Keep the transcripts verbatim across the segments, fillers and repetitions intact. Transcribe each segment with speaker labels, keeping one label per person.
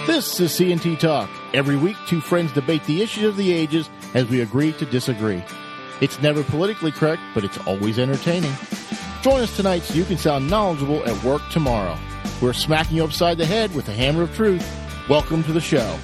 Speaker 1: This is C N T Talk. Every week, two friends debate the issues of the ages as we agree to disagree. It's never politically correct, but it's always entertaining. Join us tonight so you can sound knowledgeable at work tomorrow. We're smacking you upside the head with the hammer of truth. Welcome to the show.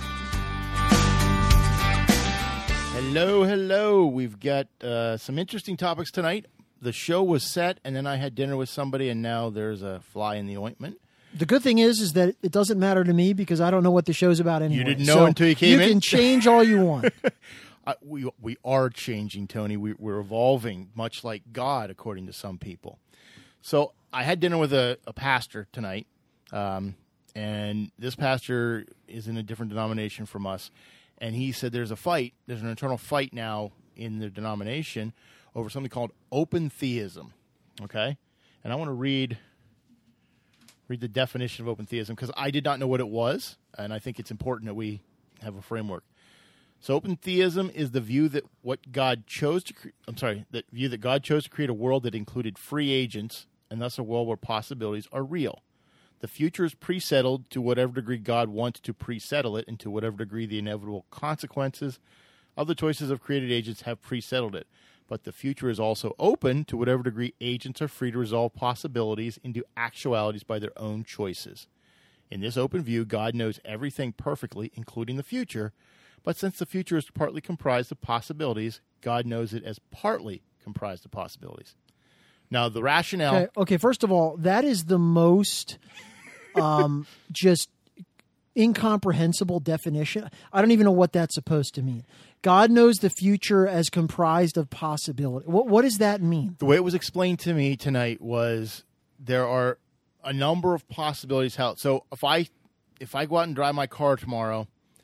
Speaker 1: Hello, hello. We've got uh, some interesting topics tonight. The show was set, and then I had dinner with somebody, and now there's a fly in the ointment.
Speaker 2: The good thing is, is that it doesn't matter to me because I don't know what the show's about anyway.
Speaker 1: You didn't know
Speaker 2: so
Speaker 1: until you came
Speaker 2: you
Speaker 1: in?
Speaker 2: You can change all you want.
Speaker 1: uh, we we are changing, Tony. We, we're evolving, much like God, according to some people. So I had dinner with a, a pastor tonight, um, and this pastor is in a different denomination from us, and he said there's a fight, there's an internal fight now in the denomination over something called open theism, okay? And I want to read... read the definition of open theism, because I did not know what it was, and I think it's important that we have a framework. So open theism is the view that what God chose to cre- I'm sorry, the view that God chose to create a world that included free agents, and thus a world where possibilities are real. The future is pre-settled to whatever degree God wants to pre-settle it, and to whatever degree the inevitable consequences of the choices of created agents have pre-settled it. But the future is also open to whatever degree agents are free to resolve possibilities into actualities by their own choices. In this open view, God knows everything perfectly, including the future, but since the future is partly comprised of possibilities, God knows it as partly comprised of possibilities. Now, the rationale...
Speaker 2: Okay, okay first of all, that is the most um, just incomprehensible definition. I don't even know what that's supposed to mean. God knows the future as comprised of possibility. What, what does that mean?
Speaker 1: The way it was explained to me tonight was there are a number of possibilities. How so? If I if I go out and drive my car tomorrow,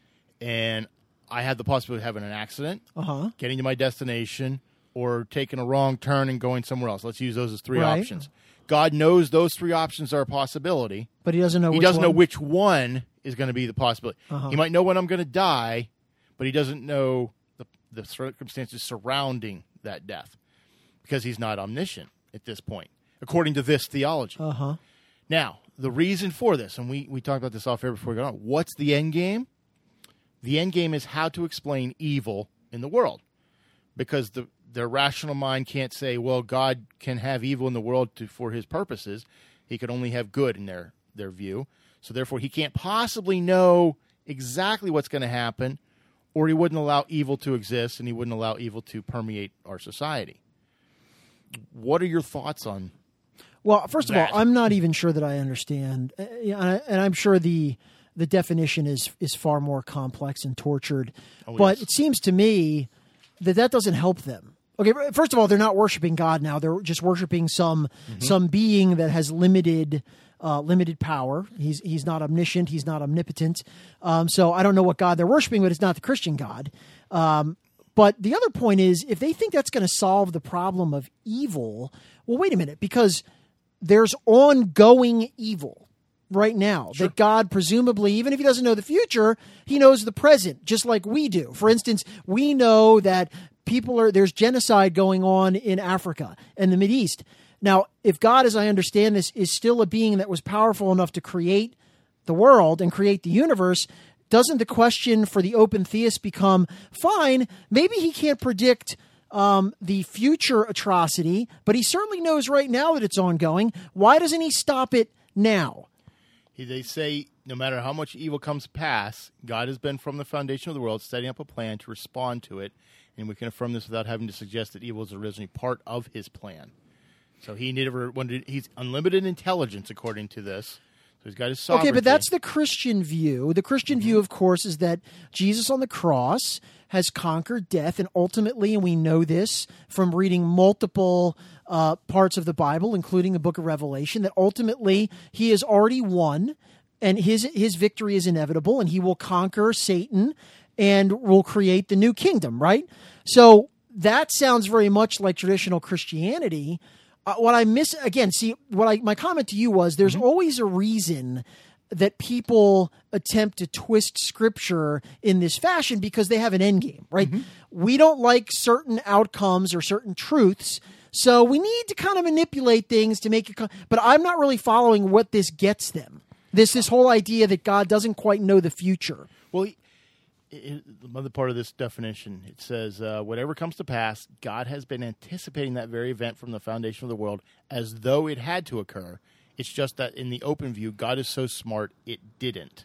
Speaker 1: and I have the possibility of having an accident,
Speaker 2: uh-huh.
Speaker 1: getting to my destination, or taking a wrong turn and going somewhere else. Let's use those as three
Speaker 2: right.
Speaker 1: options. God knows those three options are a possibility,
Speaker 2: but He doesn't know.
Speaker 1: He
Speaker 2: which
Speaker 1: doesn't
Speaker 2: one?
Speaker 1: know which one is going to be the possibility.
Speaker 2: Uh-huh.
Speaker 1: He might know when I'm going to die, but He doesn't know the, the circumstances surrounding that death because He's not omniscient at this point, according to this theology.
Speaker 2: Uh-huh.
Speaker 1: Now, the reason for this, and we, we talked about this off air before we got on, what's the end game? The end game is how to explain evil in the world, because the their rational mind can't say, well, God can have evil in the world to, for His purposes. He could only have good in their, their view. So therefore, He can't possibly know exactly what's going to happen, or He wouldn't allow evil to exist, and He wouldn't allow evil to permeate our society. What are your thoughts on
Speaker 2: Well, first
Speaker 1: that?
Speaker 2: of all, I'm not even sure that I understand, uh, and I'm sure the the definition is is far more complex and tortured.
Speaker 1: Oh,
Speaker 2: but
Speaker 1: yes.
Speaker 2: it seems to me that that doesn't help them. Okay, first of all, they're not worshiping God now; they're just worshiping some mm-hmm. some being that has limited uh, limited power. He's he's not omniscient. He's not omnipotent. Um, so I don't know what God they're worshiping, but it's not the Christian God. Um, but the other point is, if they think that's going to solve the problem of evil, well, wait a minute, because there's ongoing evil right now sure. that God presumably, even if He doesn't know the future, He knows the present, just like we do. For instance, we know that people are there's genocide going on in Africa and the Mideast. Now, if God, as I understand this, is still a being that was powerful enough to create the world and create the universe, doesn't the question for the open theist become, fine, maybe He can't predict um, the future atrocity, but He certainly knows right now that it's ongoing. Why doesn't He stop it now?
Speaker 1: They say no matter how much evil comes to pass, God has been from the foundation of the world setting up a plan to respond to it, and we can affirm this without having to suggest that evil is originally part of His plan. So He never wanted. He's unlimited intelligence, according to this. So He's got His sovereignty.
Speaker 2: Okay, but that's the Christian view. The Christian mm-hmm. view, of course, is that Jesus on the cross has conquered death, and ultimately, and we know this from reading multiple uh, parts of the Bible, including the book of Revelation, that ultimately He has already won, and his his victory is inevitable, and He will conquer Satan and will create the new kingdom, right? So that sounds very much like traditional Christianity. Uh, what I miss, again, see, what I my comment to you was there's mm-hmm. always a reason that people attempt to twist Scripture in this fashion because they have an end game, right? Mm-hmm. We don't like certain outcomes or certain truths, so we need to kind of manipulate things to make it. Co- but I'm not really following what this gets them. This this whole idea that God doesn't quite know the future.
Speaker 1: Well, he, it, another part of this definition, it says, uh, whatever comes to pass, God has been anticipating that very event from the foundation of the world as though it had to occur. It's just that in the open view, God is so smart, it didn't.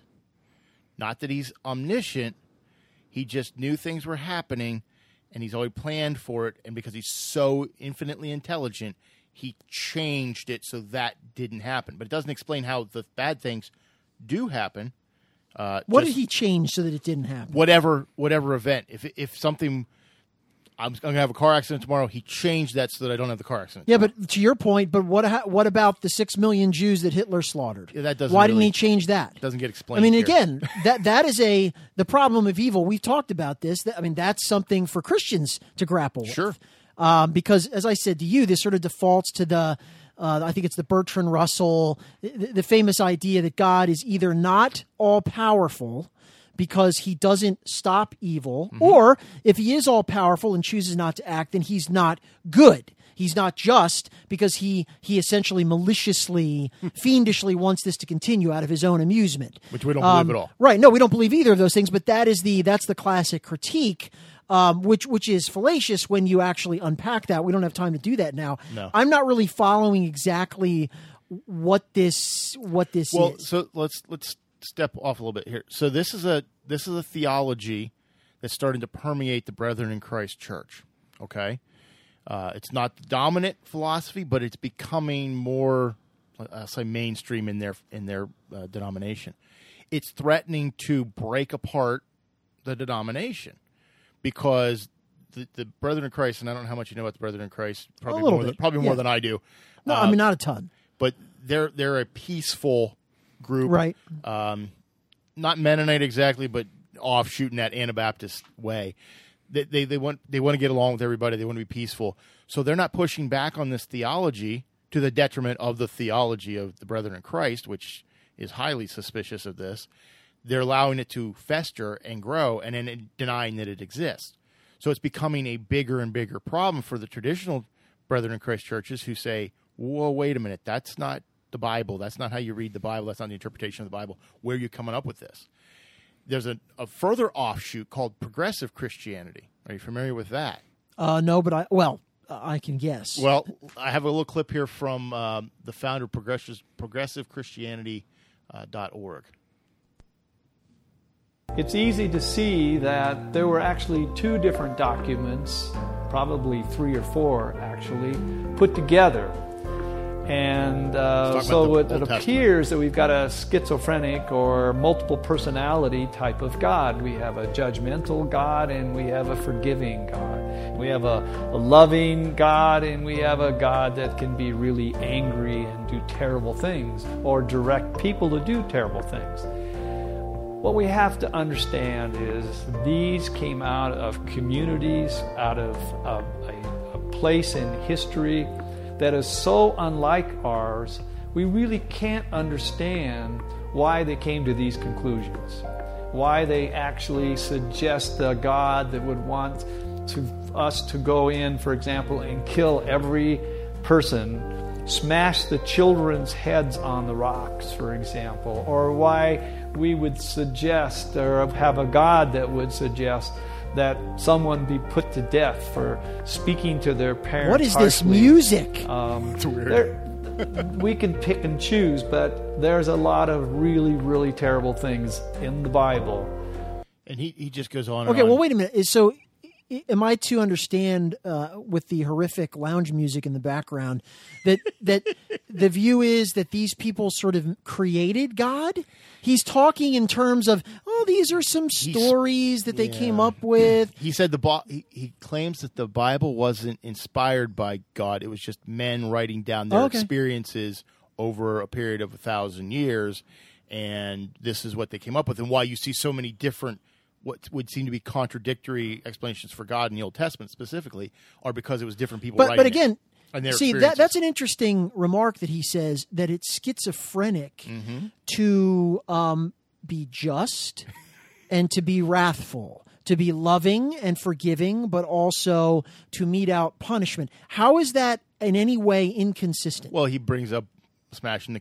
Speaker 1: Not that he's omniscient. He just knew things were happening, and he's already planned for it. And because he's so infinitely intelligent, he changed it so that didn't happen. But it doesn't explain how the bad things do happen. Uh,
Speaker 2: what did he change so that it didn't happen?
Speaker 1: Whatever, whatever event. If if something, I'm, I'm going to have a car accident tomorrow. He changed that so that I don't have the car accident.
Speaker 2: Yeah,
Speaker 1: tomorrow.
Speaker 2: but to your point, but what ha- what about the six million Jews that Hitler slaughtered?
Speaker 1: Yeah, that doesn't.
Speaker 2: Why
Speaker 1: really,
Speaker 2: didn't he change that?
Speaker 1: Doesn't get explained.
Speaker 2: I mean,
Speaker 1: here.
Speaker 2: again, that that is a the problem of evil. We've talked about this. That, I mean, that's something for Christians to grapple with.
Speaker 1: Sure.
Speaker 2: Um, because, as I said to you, this sort of defaults to the. Uh, I think it's the Bertrand Russell, the, the famous idea that God is either not all powerful because he doesn't stop evil, mm-hmm. or if he is all powerful and chooses not to act, then he's not good. He's not just because he he essentially maliciously, fiendishly wants this to continue out of his own amusement.
Speaker 1: Which we don't
Speaker 2: um,
Speaker 1: believe at all.
Speaker 2: Right. No, we don't believe either of those things, but that is the that's the classic critique. Um, which which is fallacious when you actually unpack that. We don't have time to do that now.
Speaker 1: No.
Speaker 2: I'm not really following exactly what this what this
Speaker 1: well,
Speaker 2: is.
Speaker 1: so let's let's step off a little bit here. So this is a this is a theology that's starting to permeate the Brethren in Christ Church. Okay, uh, it's not the dominant philosophy, but it's becoming more, I'll say, mainstream in their in their uh, denomination. It's threatening to break apart the denomination. Because the, the Brethren in Christ, and I don't know how much you know about the Brethren in Christ, probably more than, probably more
Speaker 2: yeah.
Speaker 1: than I do.
Speaker 2: No,
Speaker 1: uh,
Speaker 2: I mean, not a ton.
Speaker 1: But they're they're a peaceful group,
Speaker 2: right?
Speaker 1: Um, not Mennonite exactly, but offshoot in that Anabaptist way. They, they they want they want to get along with everybody. They want to be peaceful, so they're not pushing back on this theology to the detriment of the theology of the Brethren in Christ, which is highly suspicious of this. They're allowing it to fester and grow and then denying that it exists. So it's becoming a bigger and bigger problem for the traditional Brethren in Christ churches who say, whoa, wait a minute, that's not the Bible. That's not how you read the Bible. That's not the interpretation of the Bible. Where are you coming up with this? There's a, a further offshoot called progressive Christianity. Are you familiar with that?
Speaker 2: Uh, no, but I, well, I can guess.
Speaker 1: Well, I have a little clip here from um, the founder of progressive, progressive Christianity dot org.
Speaker 3: It's easy to see that there were actually two different documents, probably three or four actually, put together. And uh, so it, it appears that we've got a schizophrenic or multiple personality type of God. We have a judgmental God and we have a forgiving God. We have a, a loving God and we have a God that can be really angry and do terrible things or direct people to do terrible things. What we have to understand is these came out of communities, out of a, a, a place in history that is so unlike ours, we really can't understand why they came to these conclusions, why they actually suggest a God that would want to, us to go in, for example, and kill every person, smash the children's heads on the rocks, for example, or why we would suggest or have a God that would suggest that someone be put to death for speaking to their parents.
Speaker 2: What is
Speaker 3: harshly.
Speaker 2: This music?
Speaker 3: Um,
Speaker 1: it's weird.
Speaker 3: We can pick and choose, but there's a lot of really, really terrible things in the Bible.
Speaker 1: And he, he just goes on.
Speaker 2: Okay,
Speaker 1: and on.
Speaker 2: well, wait a minute. So, am I to understand uh, with the horrific lounge music in the background that that the view is that these people sort of created God? He's talking in terms of, oh, these are some stories that they
Speaker 1: yeah.
Speaker 2: came up with.
Speaker 1: He said the Bi- he, he claims that the Bible wasn't inspired by God. It was just men writing down their
Speaker 2: okay.
Speaker 1: experiences over a period of a thousand years, and this is what they came up with. And why you see so many different, what would seem to be contradictory explanations for God in the Old Testament specifically, are because it was different people
Speaker 2: But
Speaker 1: writing
Speaker 2: but again,
Speaker 1: it. And
Speaker 2: see, that, that's an interesting remark that he says, that it's schizophrenic
Speaker 1: mm-hmm.
Speaker 2: to um, be just and to be wrathful, to be loving and forgiving, but also to mete out punishment. How is that in any way inconsistent?
Speaker 1: Well, he brings up smashing the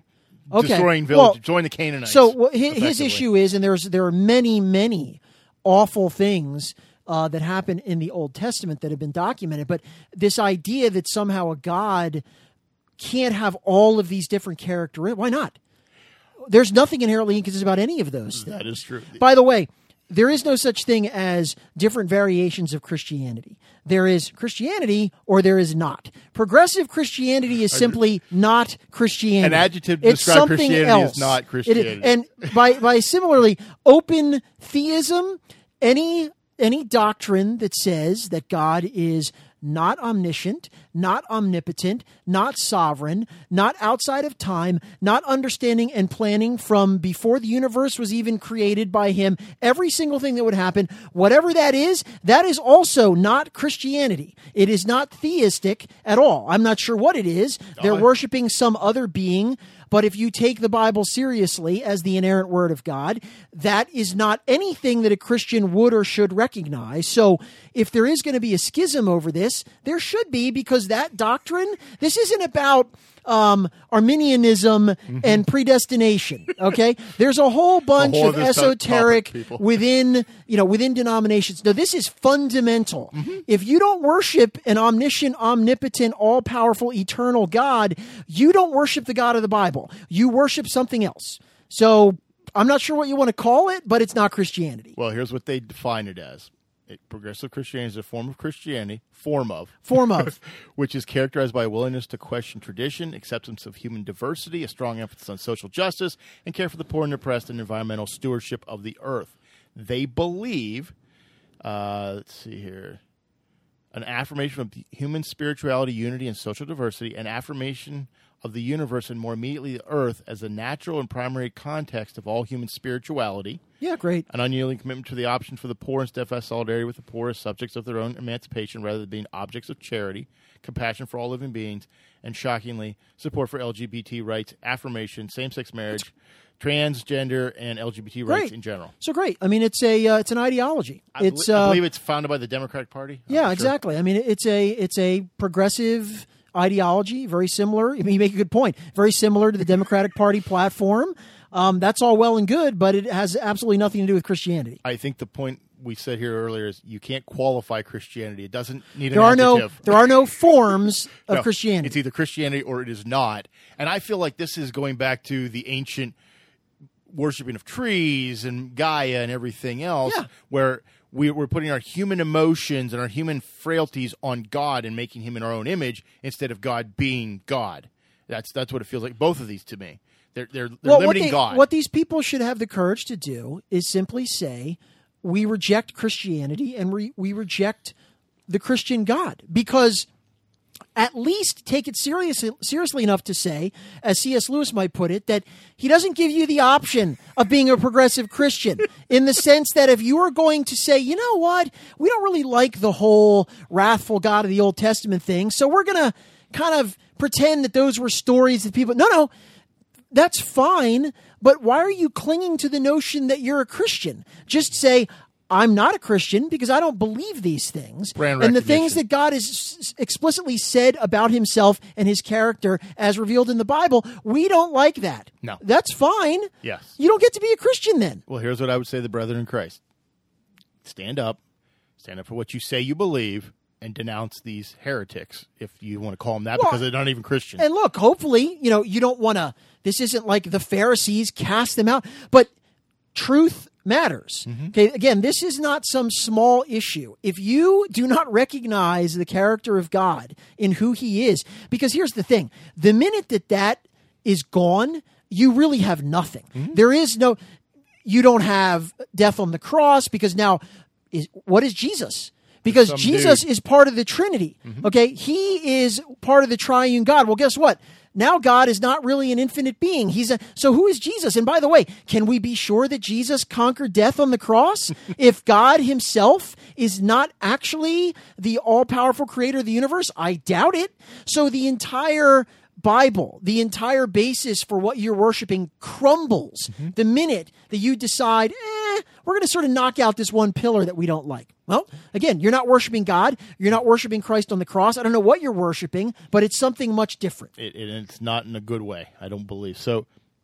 Speaker 2: Okay.
Speaker 1: destroying village,
Speaker 2: Well,
Speaker 1: join the Canaanites.
Speaker 2: So well, his, his
Speaker 1: effectively.
Speaker 2: issue is, and there's there are many, many awful things uh, that happen in the Old Testament that have been documented, but this idea that somehow a God can't have all of these different characteristics, why not? There's nothing inherently inconsistent about any of those things.
Speaker 1: That is true.
Speaker 2: By the way, there is no such thing as different variations of Christianity. There is Christianity or there is not. Progressive Christianity is simply not Christianity.
Speaker 1: An adjective to
Speaker 2: it's
Speaker 1: describe
Speaker 2: something
Speaker 1: Christianity
Speaker 2: else.
Speaker 1: is not
Speaker 2: It
Speaker 1: Christianity.
Speaker 2: is- and by, by similarly, open theism, any any doctrine that says that God is not omniscient, not omnipotent, not sovereign, not outside of time, not understanding and planning from before the universe was even created by him, every single thing that would happen, whatever that is, that is also not Christianity. It is not theistic at all. I'm not sure what it is. They're worshiping some other being. But if you take the Bible seriously as the inerrant word of God, that is not anything that a Christian would or should recognize. So if there is going to be a schism over this, there should be, because that doctrine, this isn't about um, Arminianism mm-hmm. and predestination. Okay, there's a whole bunch
Speaker 1: whole
Speaker 2: of
Speaker 1: other
Speaker 2: esoteric
Speaker 1: topic,
Speaker 2: within you know within denominations. No, this is fundamental. Mm-hmm. If you don't worship an omniscient, omnipotent, all-powerful, eternal God, you don't worship the God of the Bible. You worship something else. So I'm not sure what you want to call it, but it's not Christianity.
Speaker 1: Well, here's what they define it as. It, progressive Christianity is a form of Christianity, form of.
Speaker 2: Form of.
Speaker 1: which is characterized by a willingness to question tradition, acceptance of human diversity, a strong emphasis on social justice, and care for the poor and oppressed, and environmental stewardship of the earth. They believe, uh, let's see here, an affirmation of human spirituality, unity, and social diversity, an affirmation of the universe and more immediately the earth as the natural and primary context of all human spirituality.
Speaker 2: Yeah, great.
Speaker 1: An unyielding commitment to the option for the poor and steadfast solidarity with the poor as subjects of their own emancipation rather than being objects of charity, compassion for all living beings, and shockingly, support for L G B T rights, affirmation, same-sex marriage, transgender, and L G B T rights
Speaker 2: Great.
Speaker 1: in general.
Speaker 2: So great. I mean, it's a uh, it's an ideology.
Speaker 1: I,
Speaker 2: It's
Speaker 1: bel- I
Speaker 2: uh,
Speaker 1: believe it's founded by the Democratic Party. I'm
Speaker 2: yeah,
Speaker 1: not sure.
Speaker 2: exactly. I mean, it's a it's a progressive ideology, very similar. I mean, you make a good point. Very similar to the Democratic Party platform. Um, that's all well and good, but it has absolutely nothing to do with Christianity.
Speaker 1: I think the point we said here earlier is you can't qualify Christianity. It doesn't need
Speaker 2: There
Speaker 1: an
Speaker 2: are no
Speaker 1: adjective.
Speaker 2: there are no forms of
Speaker 1: No,
Speaker 2: Christianity.
Speaker 1: It's either Christianity or it is not. And I feel like this is going back to the ancient worshiping of trees and Gaia and everything else,
Speaker 2: Yeah.
Speaker 1: where we, we're putting our human emotions and our human frailties on God and making him in our own image instead of God being God. That's that's what it feels like. Both of these to me. They're, they're, they're
Speaker 2: well, what,
Speaker 1: limiting
Speaker 2: they,
Speaker 1: God.
Speaker 2: what these people should have the courage to do is simply say, we reject Christianity and we, we reject the Christian God, because at least take it seriously, seriously enough to say, as C S Lewis might put it, that he doesn't give you the option of being a progressive Christian, in the sense that if you are going to say, you know what, we don't really like the whole wrathful God of the Old Testament thing, so we're going to kind of pretend that those were stories that people... No, no, that's fine, but why are you clinging to the notion that you're a Christian? Just say, I'm not a Christian because I don't believe these things.
Speaker 1: Brand
Speaker 2: and the things
Speaker 1: recognition.
Speaker 2: that God has explicitly said about himself and his character as revealed in the Bible, we don't like that.
Speaker 1: No.
Speaker 2: That's fine.
Speaker 1: Yes.
Speaker 2: You don't get to be a Christian then.
Speaker 1: Well, here's what I would say to the brethren in Christ. Stand up. Stand up for what you say you believe and denounce these heretics, if you want to call them that,
Speaker 2: Well,
Speaker 1: because they're not even Christian.
Speaker 2: And look, hopefully, you know, you don't want to, this isn't like the Pharisees cast them out, but truth matters.
Speaker 1: Mm-hmm.
Speaker 2: Okay, again, this is not some small issue. If you do not recognize the character of God in who he is, because here's the thing, the minute that that is gone, you really have nothing.
Speaker 1: Mm-hmm.
Speaker 2: There is no, you don't have death on the cross, because now, is what is Jesus? Because
Speaker 1: Some
Speaker 2: Jesus
Speaker 1: dude.
Speaker 2: is part of the Trinity.
Speaker 1: Mm-hmm.
Speaker 2: Okay, he is part of the triune God. Well, guess what? Now God is not really an infinite being. He's a, so who is Jesus? And by the way, can we be sure that Jesus conquered death on the cross? If God himself is not actually the all-powerful creator of the universe, I doubt it. So the entire Bible, the entire basis for what you're worshiping crumbles
Speaker 1: Mm-hmm.
Speaker 2: the minute that you decide, eh, we're going to sort of knock out this one pillar that we don't like. Well, again, you're not worshiping God. You're not worshiping Christ on the cross. I don't know what you're worshiping, but it's something much different.
Speaker 1: It, it, it's not in a good way, I don't believe. So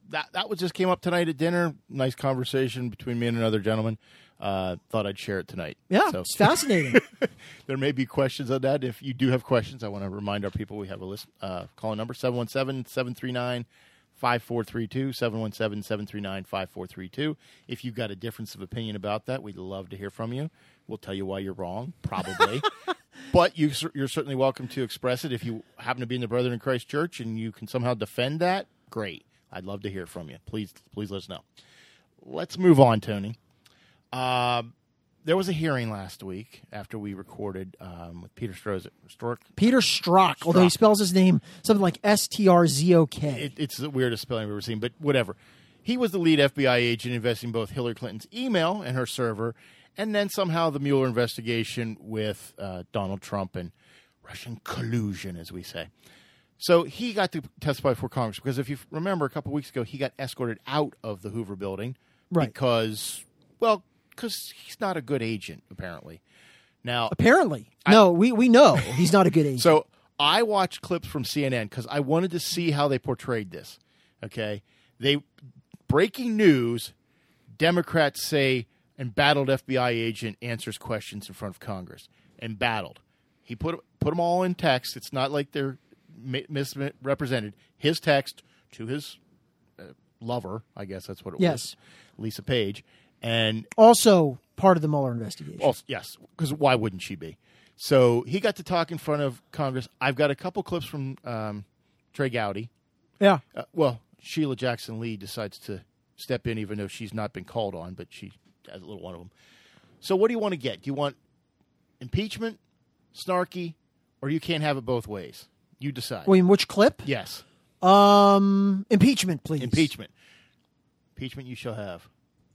Speaker 1: that that was just came up tonight at dinner. Nice conversation between me and another gentleman. Uh, thought I'd share it tonight.
Speaker 2: Yeah,
Speaker 1: so.
Speaker 2: It's fascinating.
Speaker 1: There may be questions on that. If you do have questions, I want to remind our people we have a list. Uh, call number seven one seven, seven three nine, five four three two, seven one seven, seven three nine, five four three two. If you've got a difference of opinion about that, we'd love to hear from you. We'll tell you why you're wrong, probably. But you, you're certainly welcome to express it. If you happen to be in the Brethren in Christ Church and you can somehow defend that, great. I'd love to hear from you. Please, please let us know. Let's move on, Tony. Uh, there was a hearing last week after we recorded um, with Peter Strzok. Strzok?
Speaker 2: Peter Strzok, although he spells his name something like S T R Z O K.
Speaker 1: It, it's the weirdest spelling we've ever seen, but whatever. He was the lead F B I agent investigating both Hillary Clinton's email and her server, and then somehow the Mueller investigation with uh, Donald Trump and Russian collusion, as we say. So he got to testify before Congress because if you remember a couple weeks ago, he got escorted out of the Hoover building
Speaker 2: right.
Speaker 1: because, well, because he's not a good agent, apparently. Now,
Speaker 2: apparently,
Speaker 1: I,
Speaker 2: no, we, we know he's not a good agent.
Speaker 1: So I watched clips from C N N because I wanted to see how they portrayed this. Okay, they breaking news: Democrats say embattled F B I agent answers questions in front of Congress. Embattled. He put put them all in text. It's not like they're misrepresented. His text to his uh, lover, I guess that's what it
Speaker 2: yes.
Speaker 1: was, Lisa Page. And
Speaker 2: also part of the Mueller investigation.
Speaker 1: Also, yes, because why wouldn't she be? So he got to talk in front of Congress. I've got a couple clips from um, Trey Gowdy.
Speaker 2: Yeah.
Speaker 1: Uh, well, Sheila Jackson Lee decides to step in, even though she's not been called on, but she has a little one of them. So what do you want to get? Do you want impeachment, snarky, or you can't have it both ways? You decide.
Speaker 2: Wait, in which clip?
Speaker 1: Yes.
Speaker 2: Um, impeachment, please.
Speaker 1: Impeachment. Impeachment you shall have.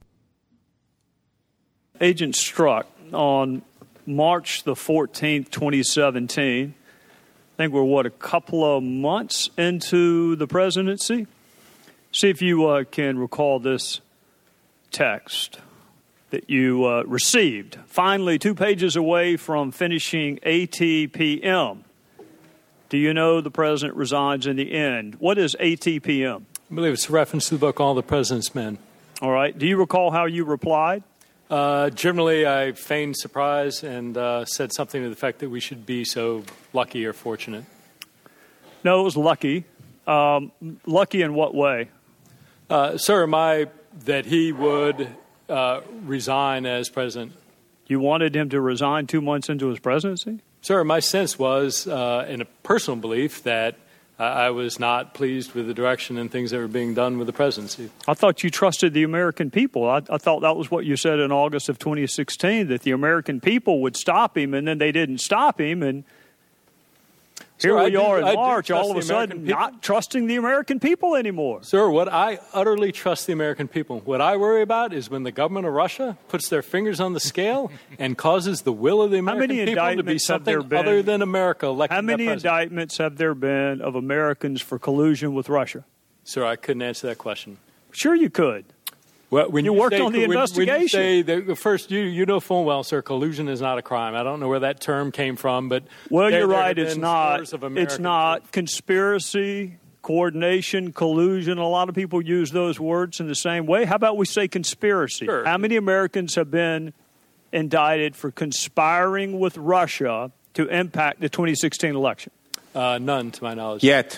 Speaker 4: Agent Strzok on March the fourteenth, twenty seventeen. I think we're, what, a couple of months into the presidency? See if you uh, can recall this text that you uh, received. Finally, two pages away from finishing A T P M. Do you know the president resigns in the end? What is A T P M?
Speaker 5: I believe it's a reference to the book All the President's Men.
Speaker 4: All right. Do you recall how you replied?
Speaker 5: Uh, generally, I feigned surprise and uh, said something to the effect that we should be so lucky or fortunate.
Speaker 4: No, it was lucky. Um, lucky in what way?
Speaker 5: Uh, sir, my that he would uh, resign as president.
Speaker 4: You wanted him to resign two months into his presidency?
Speaker 5: Sir, my sense was, uh, in a personal belief, that uh, I was not pleased with the direction and things that were being done with the presidency.
Speaker 4: I thought you trusted the American people. I, I thought that was what you said in August of twenty sixteen, that the American people would stop him, and then they didn't stop him, and here
Speaker 5: Sir,
Speaker 4: we
Speaker 5: do,
Speaker 4: are in
Speaker 5: I
Speaker 4: March, all of a sudden not trusting the American people anymore.
Speaker 5: Sir, what I utterly trust the American people. What I worry about is when the government of Russia puts their fingers on the scale and causes the will of the American people to be something other than America electing
Speaker 4: How many indictments have there been of Americans for collusion with Russia?
Speaker 5: Sir, I couldn't answer that question.
Speaker 4: Sure you could.
Speaker 5: Well, when
Speaker 4: you,
Speaker 5: you
Speaker 4: worked
Speaker 5: say,
Speaker 4: on the
Speaker 5: when,
Speaker 4: investigation.
Speaker 5: When you say the, first, you you know full well, sir, collusion is not a crime. I don't know where that term came from, but
Speaker 4: well,
Speaker 5: there,
Speaker 4: you're
Speaker 5: there
Speaker 4: right. It's not. It's not conspiracy, coordination, collusion. A lot of people use those words in the same way. How about we say conspiracy?
Speaker 5: Sure.
Speaker 4: How many Americans have been indicted for conspiring with Russia to impact the twenty sixteen election?
Speaker 5: Uh, none, to my knowledge.
Speaker 6: Yet.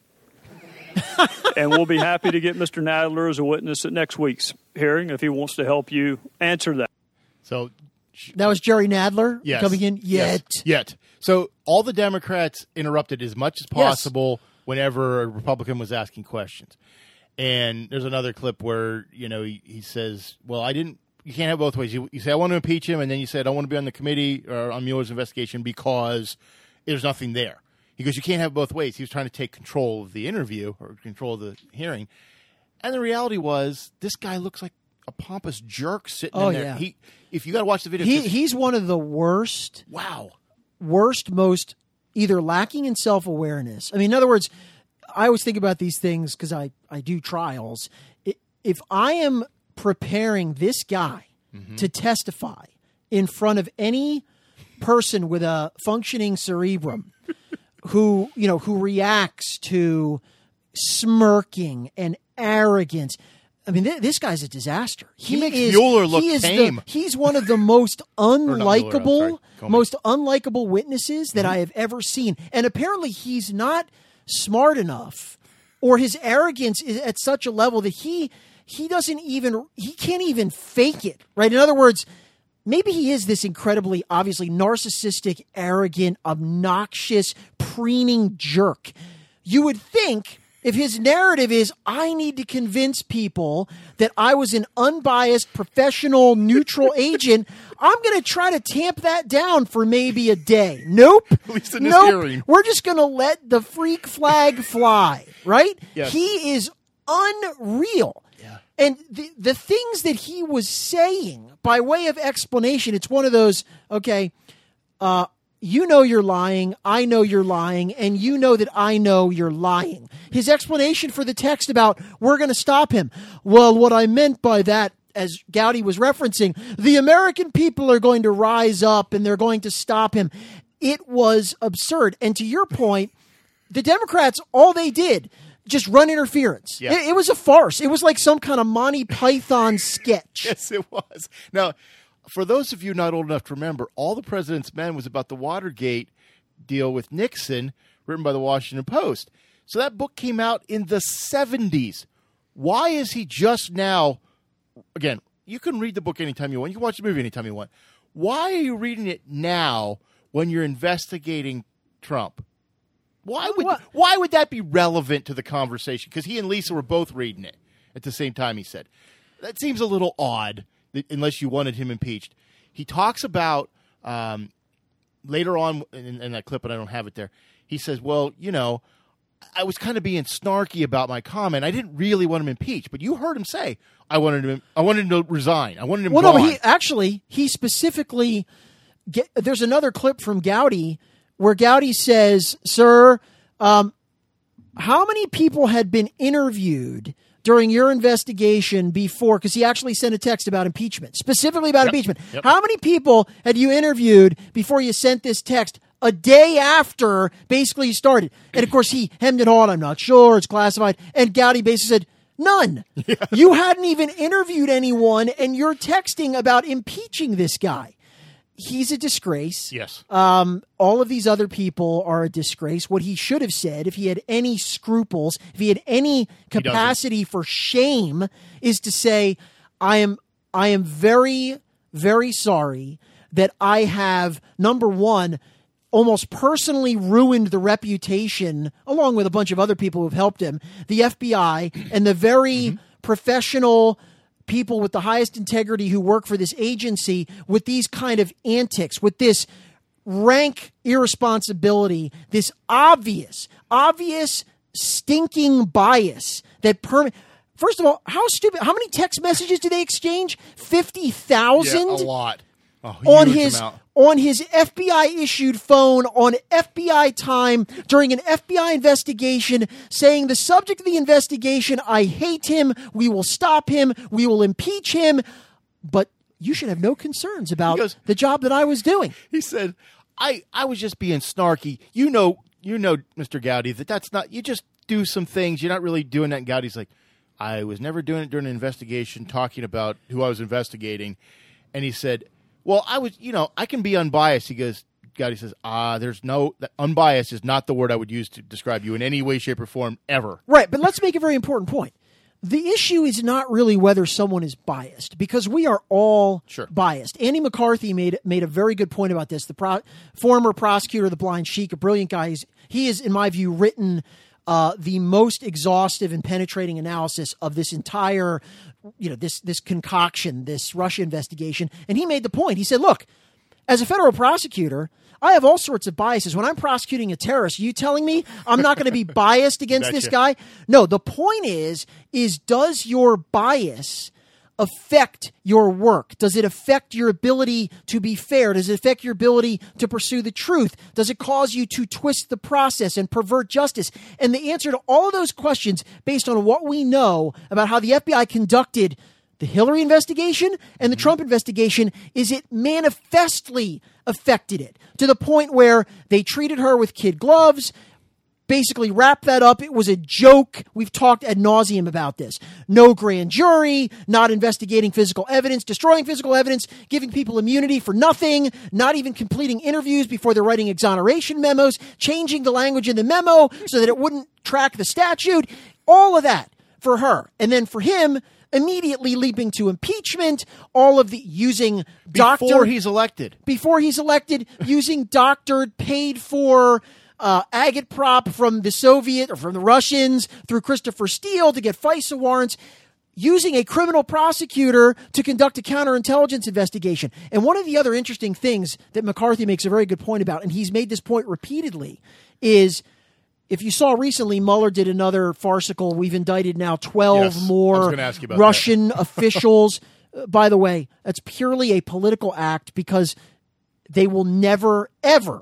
Speaker 4: And we'll be happy to get Mister Nadler as a witness at next week's hearing if he wants to help you answer that.
Speaker 1: So
Speaker 2: that was Jerry Nadler
Speaker 1: yes,
Speaker 2: coming in. Yet.
Speaker 1: Yes, yet. So all the Democrats interrupted as much as possible yes. whenever a Republican was asking questions. And there's another clip where, you know, he, he says, well, I didn't, you can't have both ways. You, you say, I want to impeach him, and then you say, I don't want to be on the committee or on Mueller's investigation because there's nothing there. He goes, you can't have it both ways. He was trying to take control of the interview or control of the hearing. And the reality was, this guy looks like a pompous jerk sitting
Speaker 2: oh,
Speaker 1: in there.
Speaker 2: Yeah.
Speaker 1: He, if you got to watch the video.
Speaker 2: He, he's one of the worst.
Speaker 1: Wow.
Speaker 2: Worst, most either lacking in self-awareness. I mean, in other words, I always think about these things because I, I do trials. If I am preparing this guy mm-hmm. to testify in front of any person with a functioning cerebrum, who, you know, who reacts to smirking and arrogance. I mean, th- this guy's a disaster.
Speaker 1: He, he makes is, Mueller look
Speaker 2: he is
Speaker 1: tame.
Speaker 2: The, he's one of the most unlikable,
Speaker 1: Mueller,
Speaker 2: most unlikable witnesses that mm-hmm. I have ever seen. And apparently, he's not smart enough, or his arrogance is at such a level that he he doesn't even he can't even fake it. Right? In other words, maybe he is this incredibly, obviously narcissistic, arrogant, obnoxious, preening jerk. You would think, if his narrative is, I need to convince people that I was an unbiased, professional, neutral agent, I'm going to try to tamp that down for maybe a day. Nope.
Speaker 1: At least in this
Speaker 2: nope.
Speaker 1: hearing.
Speaker 2: We're just going to let the freak flag fly, right?
Speaker 1: Yes.
Speaker 2: He is unreal.
Speaker 1: Yeah.
Speaker 2: And the, the things that he was saying, by way of explanation, it's one of those, okay, uh, you know you're lying, I know you're lying, and you know that I know you're lying. His explanation for the text about, we're going to stop him. Well, what I meant by that, as Gowdy was referencing, the American people are going to rise up and they're going to stop him. It was absurd. And to your point, the Democrats, all they did, just run interference.
Speaker 1: Yeah.
Speaker 2: It, it was a farce. It was like some kind of Monty Python sketch.
Speaker 1: Yes, it was. Now, for those of you not old enough to remember, All the President's Men was about the Watergate deal with Nixon, written by the Washington Post. So that book came out in the seventies. Why is he just now, again, you can read the book anytime you want. You can watch the movie anytime you want. Why are you reading it now when you're investigating Trump? Why would
Speaker 2: what?
Speaker 1: why would that be relevant to the conversation? Because he and Lisa were both reading it at the same time, he said. That seems a little odd. Unless you wanted him impeached. He talks about, um, later on in, in that clip, and I don't have it there, he says, well, you know, I was kind of being snarky about my comment. I didn't really want him impeached, but you heard him say, I wanted him I wanted him to resign. I wanted him
Speaker 2: well,
Speaker 1: gone.
Speaker 2: Well, no, he actually, he specifically, get, there's another clip from Gowdy where Gowdy says, sir, um, how many people had been interviewed during your investigation before, because he actually sent a text about impeachment, specifically about
Speaker 1: yep.
Speaker 2: impeachment.
Speaker 1: Yep.
Speaker 2: How many people had you interviewed before you sent this text a day after basically you started? And of course he hemmed and hawed, I'm not sure, it's classified. And Gowdy basically said, none. Yeah. You hadn't even interviewed anyone and you're texting about impeaching this guy. He's a disgrace.
Speaker 1: Yes.
Speaker 2: Um, all of these other people are a disgrace. What he should have said, if he had any scruples, if he had any capacity for shame, is to say, I am I am very, very sorry that I have, number one, almost personally ruined the reputation, along with a bunch of other people who have helped him, the F B I, and the very mm-hmm. professional people with the highest integrity who work for this agency with these kind of antics, with this rank irresponsibility, this obvious, obvious stinking bias that perm. First of all, how stupid, how many text messages do they exchange? fifty thousand?
Speaker 1: Yeah, a lot. Oh,
Speaker 2: on his on his F B I issued phone on F B I time during an F B I investigation, saying the subject of the investigation, I hate him, we will stop him, we will impeach him, but you should have no concerns about goes, the job that I was doing.
Speaker 1: He said, I, I was just being snarky. You know, you know, Mister Gowdy, that that's not, you just do some things, you're not really doing that. And Gowdy's like, I was never doing it during an investigation, talking about who I was investigating. And he said, well, I was, you know, I can be unbiased. He goes, Gowdy says, ah, there's no, unbiased is not the word I would use to describe you in any way, shape, or form ever.
Speaker 2: Right, but let's make a very important point. The issue is not really whether someone is biased, because we are all
Speaker 1: sure.
Speaker 2: biased. Andy McCarthy made made a very good point about this. The pro, former prosecutor of the Blind Sheik, a brilliant guy. He's, he is, in my view, written uh, the most exhaustive and penetrating analysis of this entire, you know, this this concoction, this Russia investigation. And he made the point. He said, look, as a federal prosecutor, I have all sorts of biases. When I'm prosecuting a terrorist, are you telling me I'm not going to be biased against this guy? No, the point is, is does your bias affect your work? Does it affect your ability to be fair? Does it affect your ability to pursue the truth? Does it cause you to twist the process and pervert justice? And the answer to all of those questions, based on what we know about how the F B I conducted the Hillary investigation and the Trump investigation, is it manifestly affected it to the point where they treated her with kid gloves. basically wrap that up. It was a joke. We've talked ad nauseum about this. No grand jury, not investigating physical evidence, destroying physical evidence, giving people immunity for nothing, not even completing interviews before they're writing exoneration memos, changing the language in the memo so that it wouldn't track the statute. All of that for her. And then for him, immediately leaping to impeachment, all of the using doctor
Speaker 1: before he's elected,
Speaker 2: before he's elected, using doctored, paid for uh, agitprop from the Soviet or from the Russians through Christopher Steele to get FISA warrants, using a criminal prosecutor to conduct a counterintelligence investigation. And one of the other interesting things that McCarthy makes a very good point about, and he's made this point repeatedly, is if you saw recently, Mueller did another farcical, we've indicted now twelve
Speaker 1: yes,
Speaker 2: more Russian officials. Uh, by the way, that's purely a political act because they will never, ever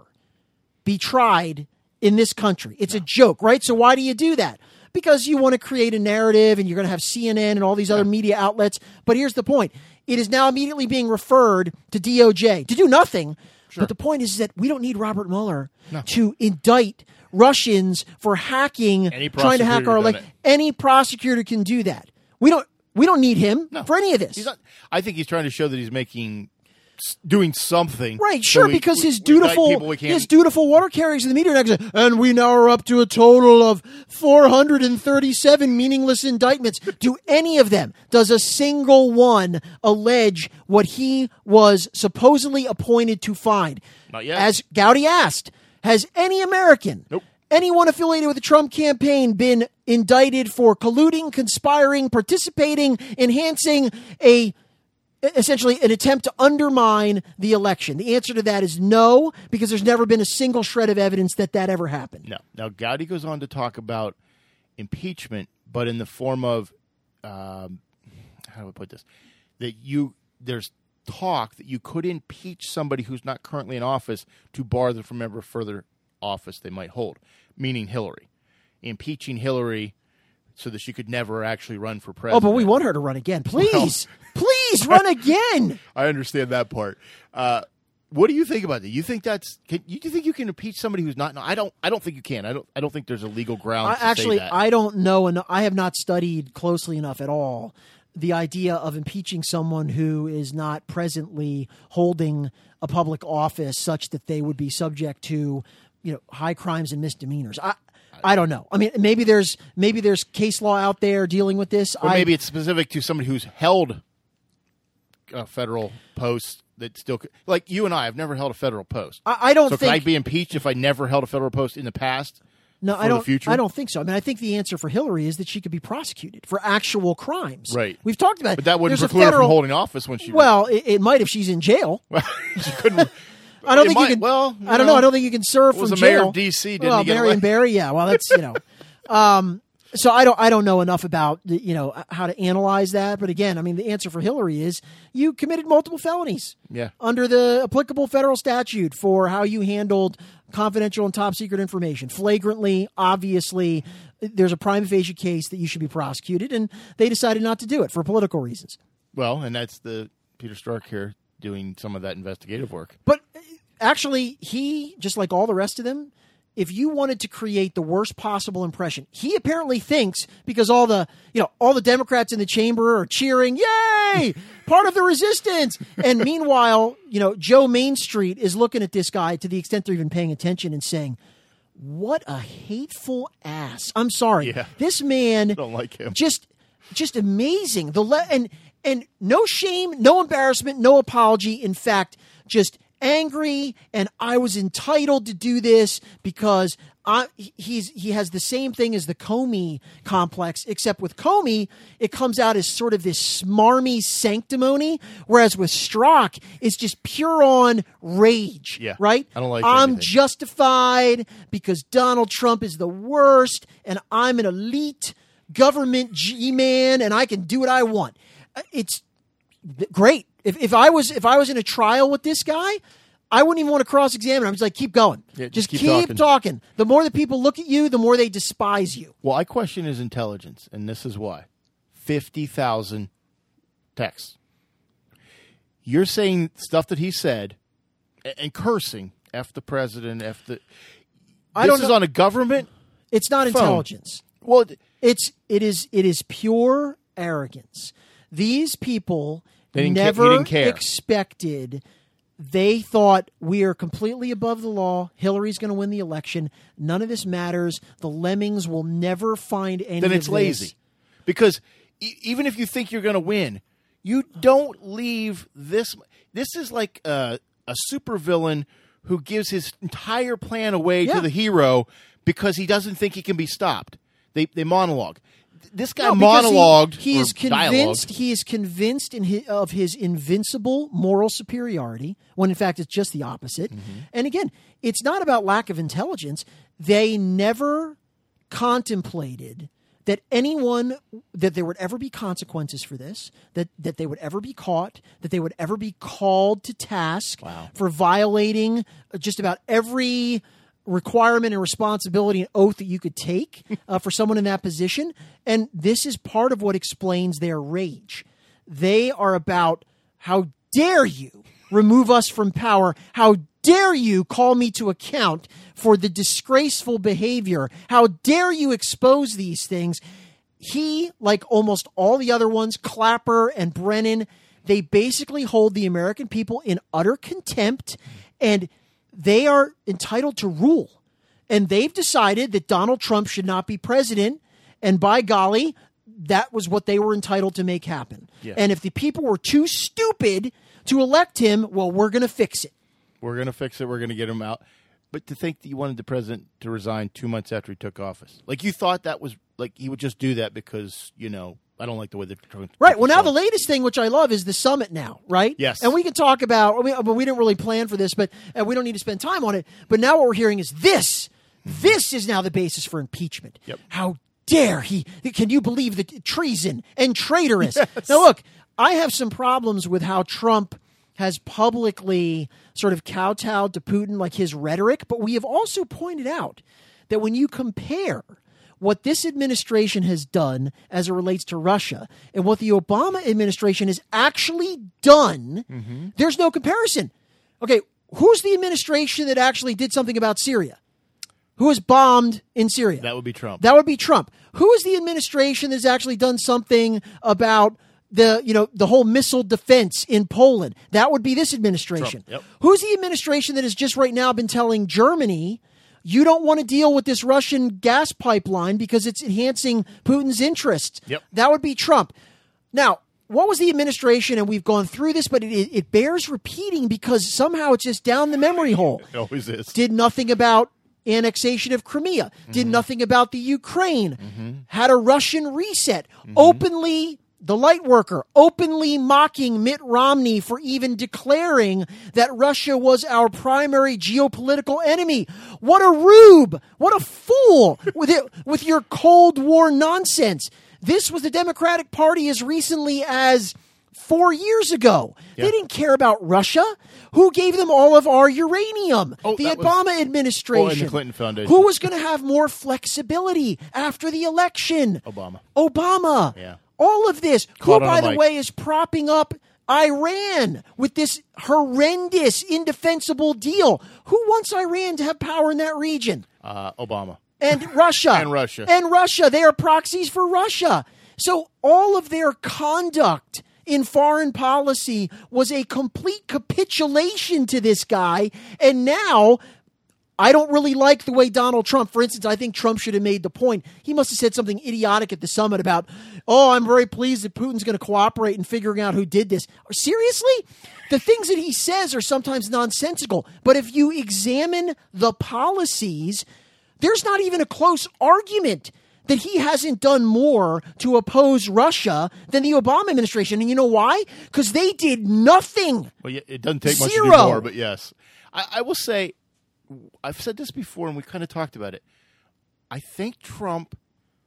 Speaker 2: be tried in this country. It's no. a joke, right? So why do you do that? Because you want to create a narrative and you're going to have C N N and all these other yeah. media outlets. But here's the point. It is now immediately being referred to D O J to do nothing. Sure. But the point is that we don't need Robert Mueller no. to indict Russians for hacking, trying to hack our election. Any prosecutor can do that. We don't. We don't need him no. for any of this.
Speaker 1: He's not, I think he's trying to show that he's making, doing something.
Speaker 2: Right, sure, so we, because we, his dutiful, his dutiful water carriers in the media next, and we now are up to a total of four hundred thirty-seven meaningless indictments. Do any of them, does a single one allege what he was supposedly appointed to find?
Speaker 1: Not yet.
Speaker 2: As Gowdy asked, has any American,
Speaker 1: nope.
Speaker 2: anyone affiliated with the Trump campaign been indicted for colluding, conspiring, participating, enhancing a essentially an attempt to undermine the election? The answer to that is no, because there's never been a single shred of evidence that that ever happened.
Speaker 1: No. Now, Gowdy goes on to talk about impeachment, but in the form of, um, how do I put this? That you there's talk that you could impeach somebody who's not currently in office to bar them from ever further office they might hold, meaning Hillary. Impeaching Hillary so that she could never actually run for president.
Speaker 2: Oh, but we want her to run again. Please, well, please run again.
Speaker 1: I understand that part. Uh, what do you think about that? You think that's? Can, you do you think you can impeach somebody who's not? No, I don't. I don't think you can. I don't. I don't think there's a legal ground.
Speaker 2: I,
Speaker 1: to
Speaker 2: actually,
Speaker 1: say that.
Speaker 2: I don't know, and I have not studied closely enough at all the idea of impeaching someone who is not presently holding a public office, such that they would be subject to, you know, high crimes and misdemeanors. I. I don't know. I mean, maybe there's maybe there's case law out there dealing with this.
Speaker 1: Or maybe I, it's specific to somebody who's held a federal post that still – like you and I have never held a federal post.
Speaker 2: I, I don't
Speaker 1: so
Speaker 2: think –
Speaker 1: So can I be impeached if I never held a federal post in the past?
Speaker 2: No,
Speaker 1: for
Speaker 2: I don't.
Speaker 1: The future?
Speaker 2: I don't think so. I mean, I think the answer for Hillary is that she could be prosecuted for actual crimes.
Speaker 1: Right.
Speaker 2: We've talked about it.
Speaker 1: But that wouldn't
Speaker 2: There's
Speaker 1: preclude
Speaker 2: federal,
Speaker 1: her from holding office when she –
Speaker 2: Well, it, it might if she's in jail.
Speaker 1: Well, she couldn't –
Speaker 2: I don't
Speaker 1: it
Speaker 2: think
Speaker 1: might,
Speaker 2: you can.
Speaker 1: Well, you
Speaker 2: I don't
Speaker 1: know,
Speaker 2: know. I don't think you can serve
Speaker 1: was
Speaker 2: from
Speaker 1: the
Speaker 2: jail.
Speaker 1: Mayor of D C Didn't
Speaker 2: well,
Speaker 1: he get
Speaker 2: Marion
Speaker 1: away?
Speaker 2: Barry. Yeah. Well, that's you know. um, so I don't. I don't know enough about the, you know how to analyze that. But again, I mean, the answer for Hillary is you committed multiple felonies.
Speaker 1: Yeah.
Speaker 2: Under the applicable federal statute for how you handled confidential and top secret information, flagrantly, obviously. There's a prima facie case that you should be prosecuted, and they decided not to do it for political reasons.
Speaker 1: Well, and that's the Peter Strzok here doing some of that investigative work.
Speaker 2: But actually, he, just like all the rest of them, if you wanted to create the worst possible impression, he apparently thinks because all the, you know, all the Democrats in the chamber are cheering, yay, part of the resistance. And meanwhile, you know, Joe Main Street is looking at this guy to the extent they're even paying attention and saying, what a hateful ass. I'm sorry.
Speaker 1: Yeah.
Speaker 2: This man
Speaker 1: I don't like him.
Speaker 2: Just just amazing. The le- and and no shame, no embarrassment, no apology. In fact, just angry, and I was entitled to do this because I, he's he has the same thing as the Comey complex, except with Comey, it comes out as sort of this smarmy sanctimony, whereas with Strzok, it's just pure on rage.
Speaker 1: Yeah,
Speaker 2: right?
Speaker 1: I don't like.
Speaker 2: I'm
Speaker 1: anything.
Speaker 2: justified because Donald Trump is the worst, and I'm an elite government G-man, and I can do what I want. It's great. If if I was if I was in a trial with this guy, I wouldn't even want to cross-examine. I'm just like, keep going.
Speaker 1: Yeah,
Speaker 2: just,
Speaker 1: just keep,
Speaker 2: keep talking.
Speaker 1: talking.
Speaker 2: The more that people look at you, the more they despise you.
Speaker 1: Well, I question his intelligence, and this is why. fifty thousand texts. You're saying stuff that he said and cursing, F the president, F the...
Speaker 2: I
Speaker 1: this
Speaker 2: don't
Speaker 1: is
Speaker 2: know.
Speaker 1: on a government
Speaker 2: It's not
Speaker 1: phone.
Speaker 2: intelligence.
Speaker 1: Well,
Speaker 2: it's it is it is pure arrogance. These people
Speaker 1: they didn't
Speaker 2: never
Speaker 1: ca- he didn't care.
Speaker 2: expected. They thought we are completely above the law. Hillary's going to win the election. None of this matters. The lemmings will never find any.
Speaker 1: Then
Speaker 2: of
Speaker 1: it's
Speaker 2: this.
Speaker 1: lazy, because e- even if you think you're going to win, you don't leave this. This is like a, a supervillain who gives his entire plan away
Speaker 2: Yeah.
Speaker 1: to the hero because he doesn't think he can be stopped. They they monologue. This guy
Speaker 2: No, because
Speaker 1: monologued.
Speaker 2: He, he is
Speaker 1: or dialogued.
Speaker 2: convinced. He is convinced in his, of his invincible moral superiority, when in fact it's just the opposite.
Speaker 1: Mm-hmm.
Speaker 2: And again, it's not about lack of intelligence. They never contemplated that anyone that there would ever be consequences for this, that that they would ever be caught, that they would ever be called to task
Speaker 1: Wow.
Speaker 2: for violating just about every requirement and responsibility and oath that you could take uh, for someone in that position. And this is part of what explains their rage. They are about, how dare you remove us from power? How dare you call me to account for the disgraceful behavior? How dare you expose these things? He, like almost all the other ones, Clapper and Brennan, they basically hold the American people in utter contempt, and they are entitled to rule. And they've decided that Donald Trump should not be president. And by golly, that was what they were entitled to make happen.
Speaker 1: Yeah.
Speaker 2: And if the people were too stupid to elect him, well, we're going to fix it.
Speaker 1: We're going to fix it. We're going to get him out. But to think that you wanted the president to resign two months after he took office. Like, you thought that was, like, he would just do that because, you know, I don't like the way they're trying.
Speaker 2: Right. Well, now the latest thing, which I love, is the summit now, right?
Speaker 1: Yes.
Speaker 2: And we can talk about, I mean, but we didn't really plan for this, but and we don't need to spend time on it. But now what we're hearing is this. This is now the basis for impeachment.
Speaker 1: Yep.
Speaker 2: How dare he? Can you believe the treason and traitorous?
Speaker 1: Yes.
Speaker 2: Now, look, I have some problems with how Trump has publicly sort of kowtowed to Putin, like his rhetoric. But we have also pointed out that when you compare what this administration has done as it relates to Russia and what the Obama administration has actually done, mm-hmm. there's no comparison. Okay, who's the administration that actually did something about Syria? Who has bombed in Syria?
Speaker 1: That would be Trump.
Speaker 2: That would be Trump. Who is the administration that's actually done something about the, you know, the whole missile defense in Poland? That would be this administration.
Speaker 1: Trump, yep.
Speaker 2: Who's the administration that has just right now been telling Germany, you don't want to deal with this Russian gas pipeline because it's enhancing Putin's interests?
Speaker 1: Yep.
Speaker 2: That would be Trump. Now, what was the administration? And we've gone through this, but it, it bears repeating because somehow it's just down the memory hole.
Speaker 1: It always is.
Speaker 2: Did nothing about annexation of Crimea, did mm-hmm. nothing about the Ukraine, mm-hmm. had a Russian reset, mm-hmm. openly, the light worker, openly mocking Mitt Romney for even declaring that Russia was our primary geopolitical enemy. What a rube! What a fool with it, with your Cold War nonsense. This was the Democratic Party as recently as four years ago. Yeah. They didn't care about Russia. Who gave them all of our uranium?
Speaker 1: Oh,
Speaker 2: the Obama
Speaker 1: was,
Speaker 2: administration.
Speaker 1: Oh, and the Clinton Foundation.
Speaker 2: Who was going to have more flexibility after the election?
Speaker 1: Obama.
Speaker 2: Obama.
Speaker 1: Yeah.
Speaker 2: All of this.
Speaker 1: Caught
Speaker 2: Who, by the
Speaker 1: mic.
Speaker 2: way, is propping up Iran with this horrendous, indefensible deal? Who wants Iran to have power in that region?
Speaker 1: Uh, Obama.
Speaker 2: And Russia.
Speaker 1: and Russia.
Speaker 2: And Russia. They are proxies for Russia. So all of their conduct in foreign policy was a complete capitulation to this guy. And now, I don't really like the way Donald Trump, for instance, I think Trump should have made the point. He must have said something idiotic at the summit about, oh, I'm very pleased that Putin's going to cooperate in figuring out who did this. Seriously? The things that he says are sometimes nonsensical. But if you examine the policies, there's not even a close argument that he hasn't done more to oppose Russia than the Obama administration. And you know why? Because they did nothing.
Speaker 1: Well, yeah, it doesn't take much
Speaker 2: Zero.
Speaker 1: to do more, but yes. I, I will say, I've said this before, and we kind of talked about it. I think Trump,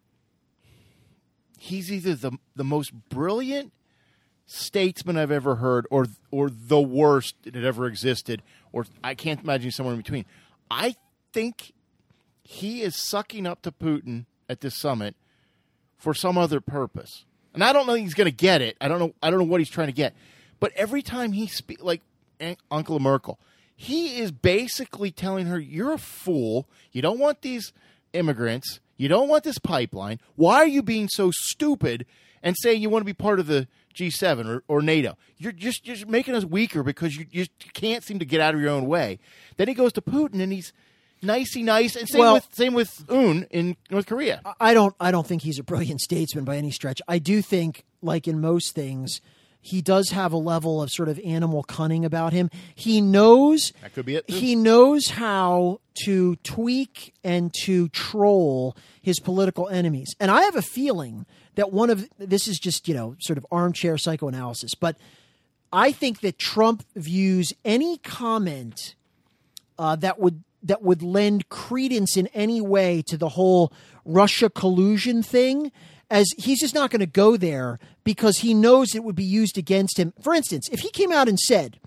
Speaker 1: he's either the the most brilliant statesman I've ever heard or or the worst that ever existed, or I can't imagine somewhere in between. I think he is sucking up to Putin at this summit for some other purpose. And I don't know if he's going to get it. I don't know I don't know what he's trying to get. But every time he speaks, like Angela Merkel, he is basically telling her, you're a fool. You don't want these immigrants. You don't want this pipeline. Why are you being so stupid and saying you want to be part of the G seven or, or NATO? You're just, just making us weaker because you just can't seem to get out of your own way. Then he goes to Putin and he's nicey nice, and same
Speaker 2: well,
Speaker 1: with same with Un in North Korea.
Speaker 2: I don't I don't think he's a brilliant statesman by any stretch. I do think, like in most things, he does have a level of sort of animal cunning about him. He knows
Speaker 1: that could be it. Too.
Speaker 2: He knows how to tweak and to troll his political enemies. And I have a feeling that one of this is just, you know, sort of armchair psychoanalysis, but I think that Trump views any comment uh, that would that would lend credence in any way to the whole Russia collusion thing, as he's just not going to go there because he knows it would be used against him. For instance, if he came out and said,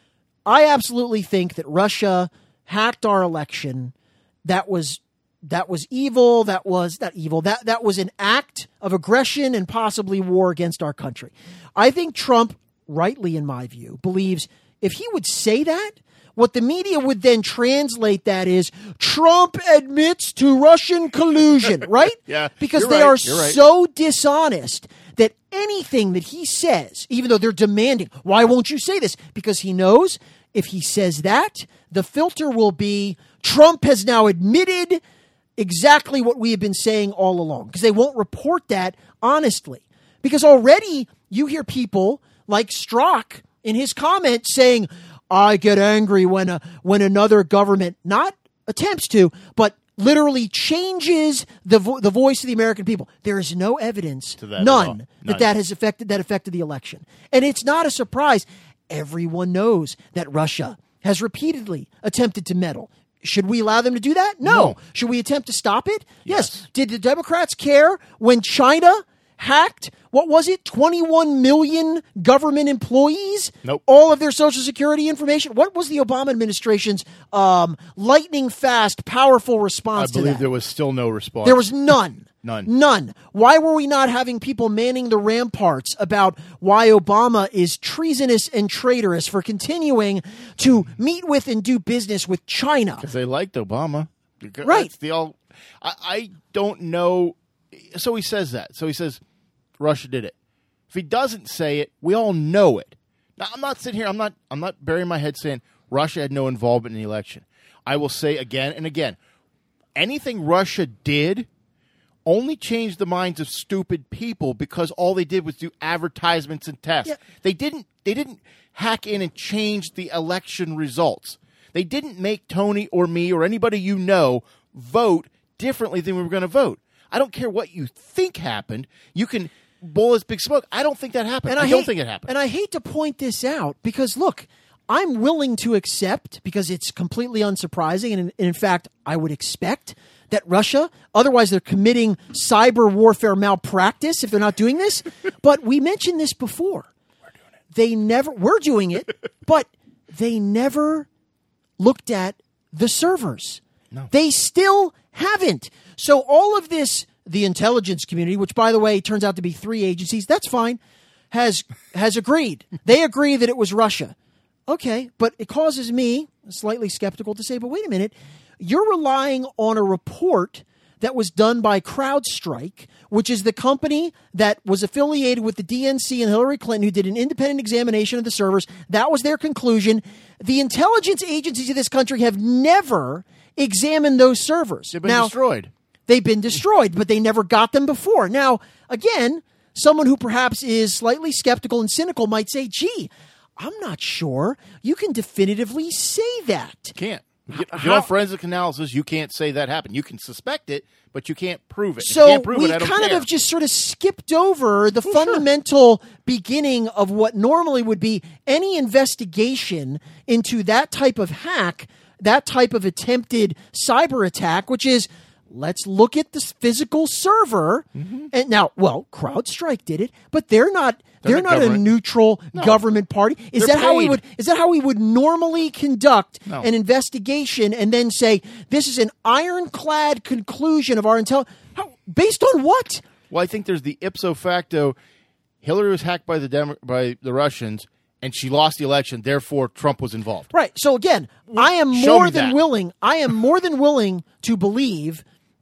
Speaker 2: I absolutely think that Russia hacked our election, that was that was evil, that was not evil, that, that was an act of aggression and possibly war against our country. I think Trump, rightly in my view, believes if he would say that, what the media would then translate that is Trump admits to Russian collusion, right?
Speaker 1: Yeah,
Speaker 2: because they
Speaker 1: right,
Speaker 2: are
Speaker 1: right.
Speaker 2: so dishonest that anything that he says, even though they're demanding, why won't you say this? Because he knows if he says that, the filter will be Trump has now admitted exactly what we have been saying all along, because they won't report that honestly. Because already you hear people like Strzok in his comment saying, I get angry when a, when another government not attempts to, but literally changes the vo- the voice of the American people. There is no evidence,
Speaker 1: that
Speaker 2: none,
Speaker 1: none,
Speaker 2: that that has affected that affected the election, and it's not a surprise. Everyone knows that Russia has repeatedly attempted to meddle. Should we allow them to do that? No.
Speaker 1: No.
Speaker 2: Should we attempt to stop it? Yes.
Speaker 1: Yes.
Speaker 2: Did the Democrats care when China hacked, what was it, twenty-one million government employees?
Speaker 1: Nope.
Speaker 2: All of their Social Security information? What was the Obama administration's um, lightning fast, powerful response
Speaker 1: I
Speaker 2: to
Speaker 1: believe
Speaker 2: that?
Speaker 1: there was still no response.
Speaker 2: There was none.
Speaker 1: None.
Speaker 2: None. Why were we not having people manning the ramparts about why Obama is treasonous and traitorous for continuing to meet with and do business with China?
Speaker 1: Because they liked Obama. Because
Speaker 2: Right.
Speaker 1: That's the all. I, I don't know. So he says that. So he says Russia did it. If he doesn't say it, we all know it. Now, I'm not sitting here. I'm not. I'm not burying my head saying Russia had no involvement in the election. I will say again and again, anything Russia did only changed the minds of stupid people because all they did was do advertisements and tests.
Speaker 2: Yeah.
Speaker 1: They didn't. They didn't hack in and change the election results. They didn't make Tony or me or anybody you know vote differently than we were going to vote. I don't care what you think happened. You can blow this big smoke. I don't think that happened.
Speaker 2: And I,
Speaker 1: I don't
Speaker 2: hate,
Speaker 1: think it happened.
Speaker 2: And I hate to point this out because, look, I'm willing to accept, because it's completely unsurprising, and in, in fact, I would expect that Russia, otherwise they're committing cyber warfare malpractice if they're not doing this. But we mentioned this before.
Speaker 1: We're doing it.
Speaker 2: They never, we're doing it, but they never looked at the servers.
Speaker 1: No.
Speaker 2: They still haven't. So all of this, the intelligence community, which, by the way, turns out to be three agencies, that's fine, has has agreed. They agree that it was Russia. Okay, but it causes me slightly skeptical to say, but wait a minute, you're relying on a report that was done by CrowdStrike, which is the company that was affiliated with the D N C and Hillary Clinton, who did an independent examination of the servers. That was their conclusion. The intelligence agencies of this country have never examined those servers.
Speaker 1: They've been
Speaker 2: now,
Speaker 1: destroyed.
Speaker 2: They've been destroyed, but they never got them before. Now, again, someone who perhaps is slightly skeptical and cynical might say, gee, I'm not sure you can definitively say that.
Speaker 1: You can't. If you
Speaker 2: How-
Speaker 1: don't have forensic analysis, you can't say that happened. You can suspect it, but you can't prove it. If
Speaker 2: So
Speaker 1: you can't prove
Speaker 2: we
Speaker 1: it, I don't
Speaker 2: kind of
Speaker 1: care.
Speaker 2: have just sort of skipped over the
Speaker 1: Well,
Speaker 2: fundamental beginning of what normally would be any investigation into that type of hack, that type of attempted cyber attack, which is, let's look at this physical server.
Speaker 1: Mm-hmm.
Speaker 2: And now, well, CrowdStrike did it, but they're not. They're,
Speaker 1: They're
Speaker 2: not a
Speaker 1: government.
Speaker 2: neutral government party. Is
Speaker 1: They're
Speaker 2: that how we
Speaker 1: paid.
Speaker 2: would? Is that how we would normally conduct
Speaker 1: No.
Speaker 2: an investigation and then say this is an ironclad conclusion of our intel? How, based on what?
Speaker 1: Well, I think there's the ipso facto. Hillary was hacked by the Demo- by the Russians, and she lost the election. Therefore, Trump was involved.
Speaker 2: Right. So again, I am
Speaker 1: Show
Speaker 2: more
Speaker 1: me
Speaker 2: than
Speaker 1: that.
Speaker 2: willing. I am more than willing to believe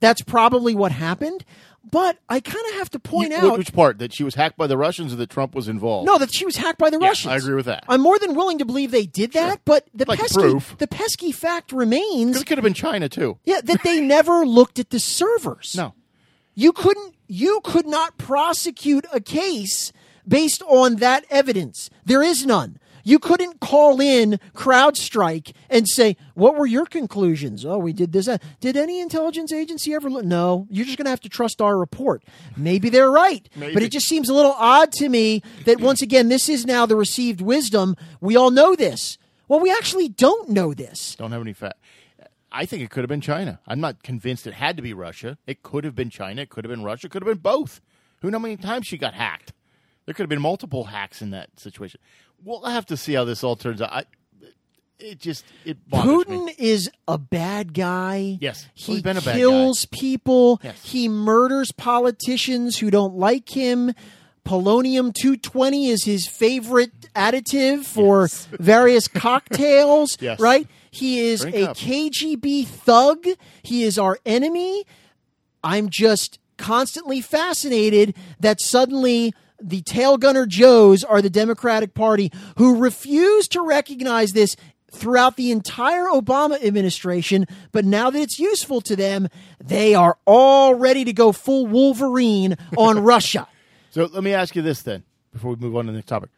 Speaker 2: That's probably what happened. But I kind of have to point
Speaker 1: you,
Speaker 2: out...
Speaker 1: Which part? That she was hacked by the Russians or that Trump was involved?
Speaker 2: No, that she was hacked by the
Speaker 1: yeah,
Speaker 2: Russians.
Speaker 1: I agree with that.
Speaker 2: I'm more than willing to believe they did that,
Speaker 1: sure.
Speaker 2: but the
Speaker 1: like
Speaker 2: pesky,
Speaker 1: proof.
Speaker 2: the pesky fact remains...
Speaker 1: It could have been China, too.
Speaker 2: Yeah, that they never looked at the servers.
Speaker 1: No.
Speaker 2: You couldn't. You could not prosecute a case based on that evidence. There is none. You couldn't call in CrowdStrike and say, what were your conclusions? Oh, we did this. Did any intelligence agency ever look? No, you're just going to have to trust our report. Maybe they're right.
Speaker 1: Maybe.
Speaker 2: But it just seems a little odd to me that once again, this is now the received wisdom. We all know this. Well, we actually don't know this.
Speaker 1: Don't have any fact. I think it could have been China. I'm not convinced it had to be Russia. It could have been China. It could have been Russia. It could have been both. Who knows how many times she got hacked? There could have been multiple hacks in that situation. We'll have to see how this all turns out. I, it just it bothers
Speaker 2: Putin
Speaker 1: me.
Speaker 2: is a bad guy.
Speaker 1: Yes,
Speaker 2: he
Speaker 1: he's been a bad
Speaker 2: kills
Speaker 1: guy.
Speaker 2: people.
Speaker 1: Yes.
Speaker 2: He murders politicians who don't like him. Polonium two twenty is his favorite additive for
Speaker 1: yes.
Speaker 2: various cocktails.
Speaker 1: Yes.
Speaker 2: Right? He is
Speaker 1: Drink
Speaker 2: a
Speaker 1: up.
Speaker 2: K G B thug. He is our enemy. I'm just constantly fascinated that suddenly the tail gunner Joes are the Democratic Party who refuse to recognize this throughout the entire Obama administration. But now that it's useful to them, they are all ready to go full Wolverine on Russia.
Speaker 1: So let me ask you this then, before we move on to the next topic.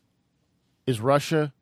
Speaker 1: Is Russia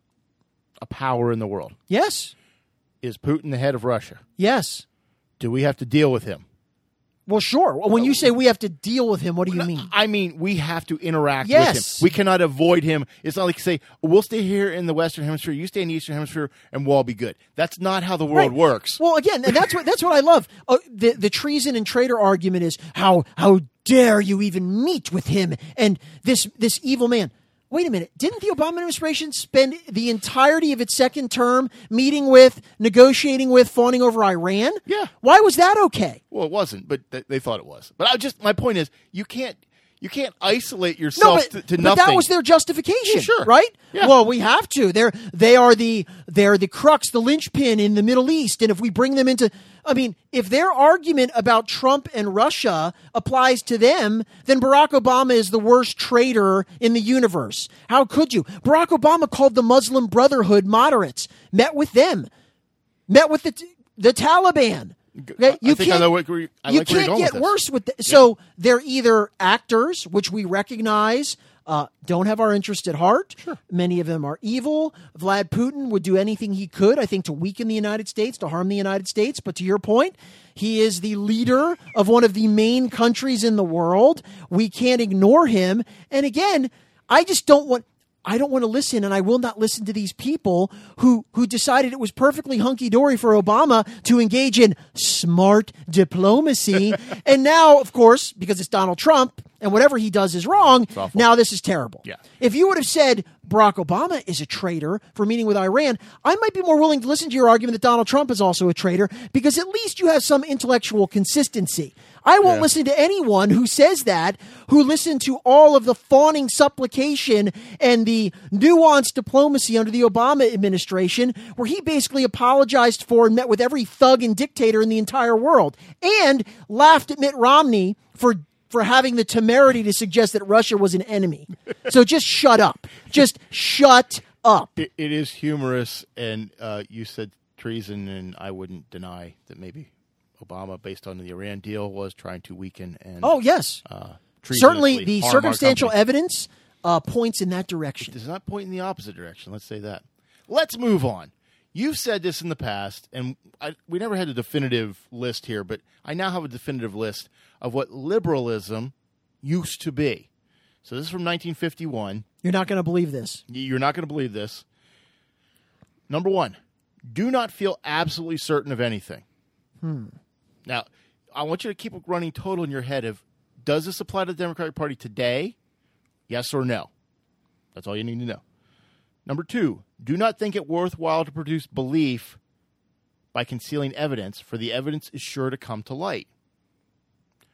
Speaker 1: a power in the world?
Speaker 2: Yes.
Speaker 1: Is Putin the head of Russia?
Speaker 2: Yes.
Speaker 1: Do we have to deal with him?
Speaker 2: Well, sure. When you say we have to deal with him, what do you mean?
Speaker 1: I mean, we have to interact
Speaker 2: Yes.
Speaker 1: with him. We cannot avoid him. It's not like say, we'll stay here in the Western Hemisphere, you stay in the Eastern Hemisphere, and we'll all be good. That's not how the world
Speaker 2: Right.
Speaker 1: works.
Speaker 2: Well, again, and that's what that's what I love. Uh, the the treason and traitor argument is how how dare you even meet with him and this this evil man. Wait a minute. Didn't the Obama administration spend the entirety of its second term meeting with, negotiating with, fawning over Iran?
Speaker 1: Yeah.
Speaker 2: Why was that okay?
Speaker 1: Well, it wasn't, but th- they thought it was. But I just my point is, you can't you can't isolate yourself
Speaker 2: No, but,
Speaker 1: to, to
Speaker 2: but
Speaker 1: nothing.
Speaker 2: that was their justification,
Speaker 1: Yeah, sure.
Speaker 2: right?
Speaker 1: Yeah.
Speaker 2: Well, we have to. They're they are the they're the crux, the linchpin in the Middle East, and if we bring them into, I mean, if their argument about Trump and Russia applies to them, then Barack Obama is the worst traitor in the universe. How could you? Barack Obama called the Muslim Brotherhood moderates, met with them, met with the the Taliban. Okay? You
Speaker 1: I think I
Speaker 2: can't,
Speaker 1: know what you're- I
Speaker 2: you
Speaker 1: like where you're
Speaker 2: can't
Speaker 1: going
Speaker 2: get
Speaker 1: with this.
Speaker 2: worse with the, so they're either actors, which we recognize uh, don't have our interest at heart.
Speaker 1: Sure.
Speaker 2: Many of them are evil. Vlad Putin would do anything he could, I think, to weaken the United States, to harm the United States. But to your point, he is the leader of one of the main countries in the world. We can't ignore him. And again, I just don't want... I don't want to listen, and I will not listen to these people who, who decided it was perfectly hunky-dory for Obama to engage in smart diplomacy. And now, of course, because it's Donald Trump and whatever he does is wrong, now this is terrible.
Speaker 1: Yeah.
Speaker 2: If you would have said Barack Obama is a traitor for meeting with Iran, I might be more willing to listen to your argument that Donald Trump is also a traitor because at least you have some intellectual consistency. I won't
Speaker 1: Yeah.
Speaker 2: listen to anyone who says that, who listened to all of the fawning supplication and the nuanced diplomacy under the Obama administration, where he basically apologized for and met with every thug and dictator in the entire world, and laughed at Mitt Romney for for having the temerity to suggest that Russia was an enemy. So just shut up. Just shut up.
Speaker 1: It, it is humorous, and uh, you said treason, and I wouldn't deny that maybe Obama, based on the Iran deal, was trying to weaken and
Speaker 2: Oh, yes.
Speaker 1: uh,
Speaker 2: Certainly the
Speaker 1: harm our
Speaker 2: circumstantial
Speaker 1: company.
Speaker 2: evidence uh, points in that direction.
Speaker 1: Does not point in the opposite direction. Let's say that. Let's move on. You've said this in the past, and I, we never had a definitive list here, but I now have a definitive list of what liberalism used to be. So this is from nineteen fifty-one.
Speaker 2: You're not going to believe this.
Speaker 1: You're not going to believe this. Number one, do not feel absolutely certain of anything.
Speaker 2: Hmm.
Speaker 1: Now, I want you to keep a running total in your head of, does this apply to the Democratic Party today? Yes or no? That's all you need to know. Number two, do not think it worthwhile to produce belief by concealing evidence, for the evidence is sure to come to light.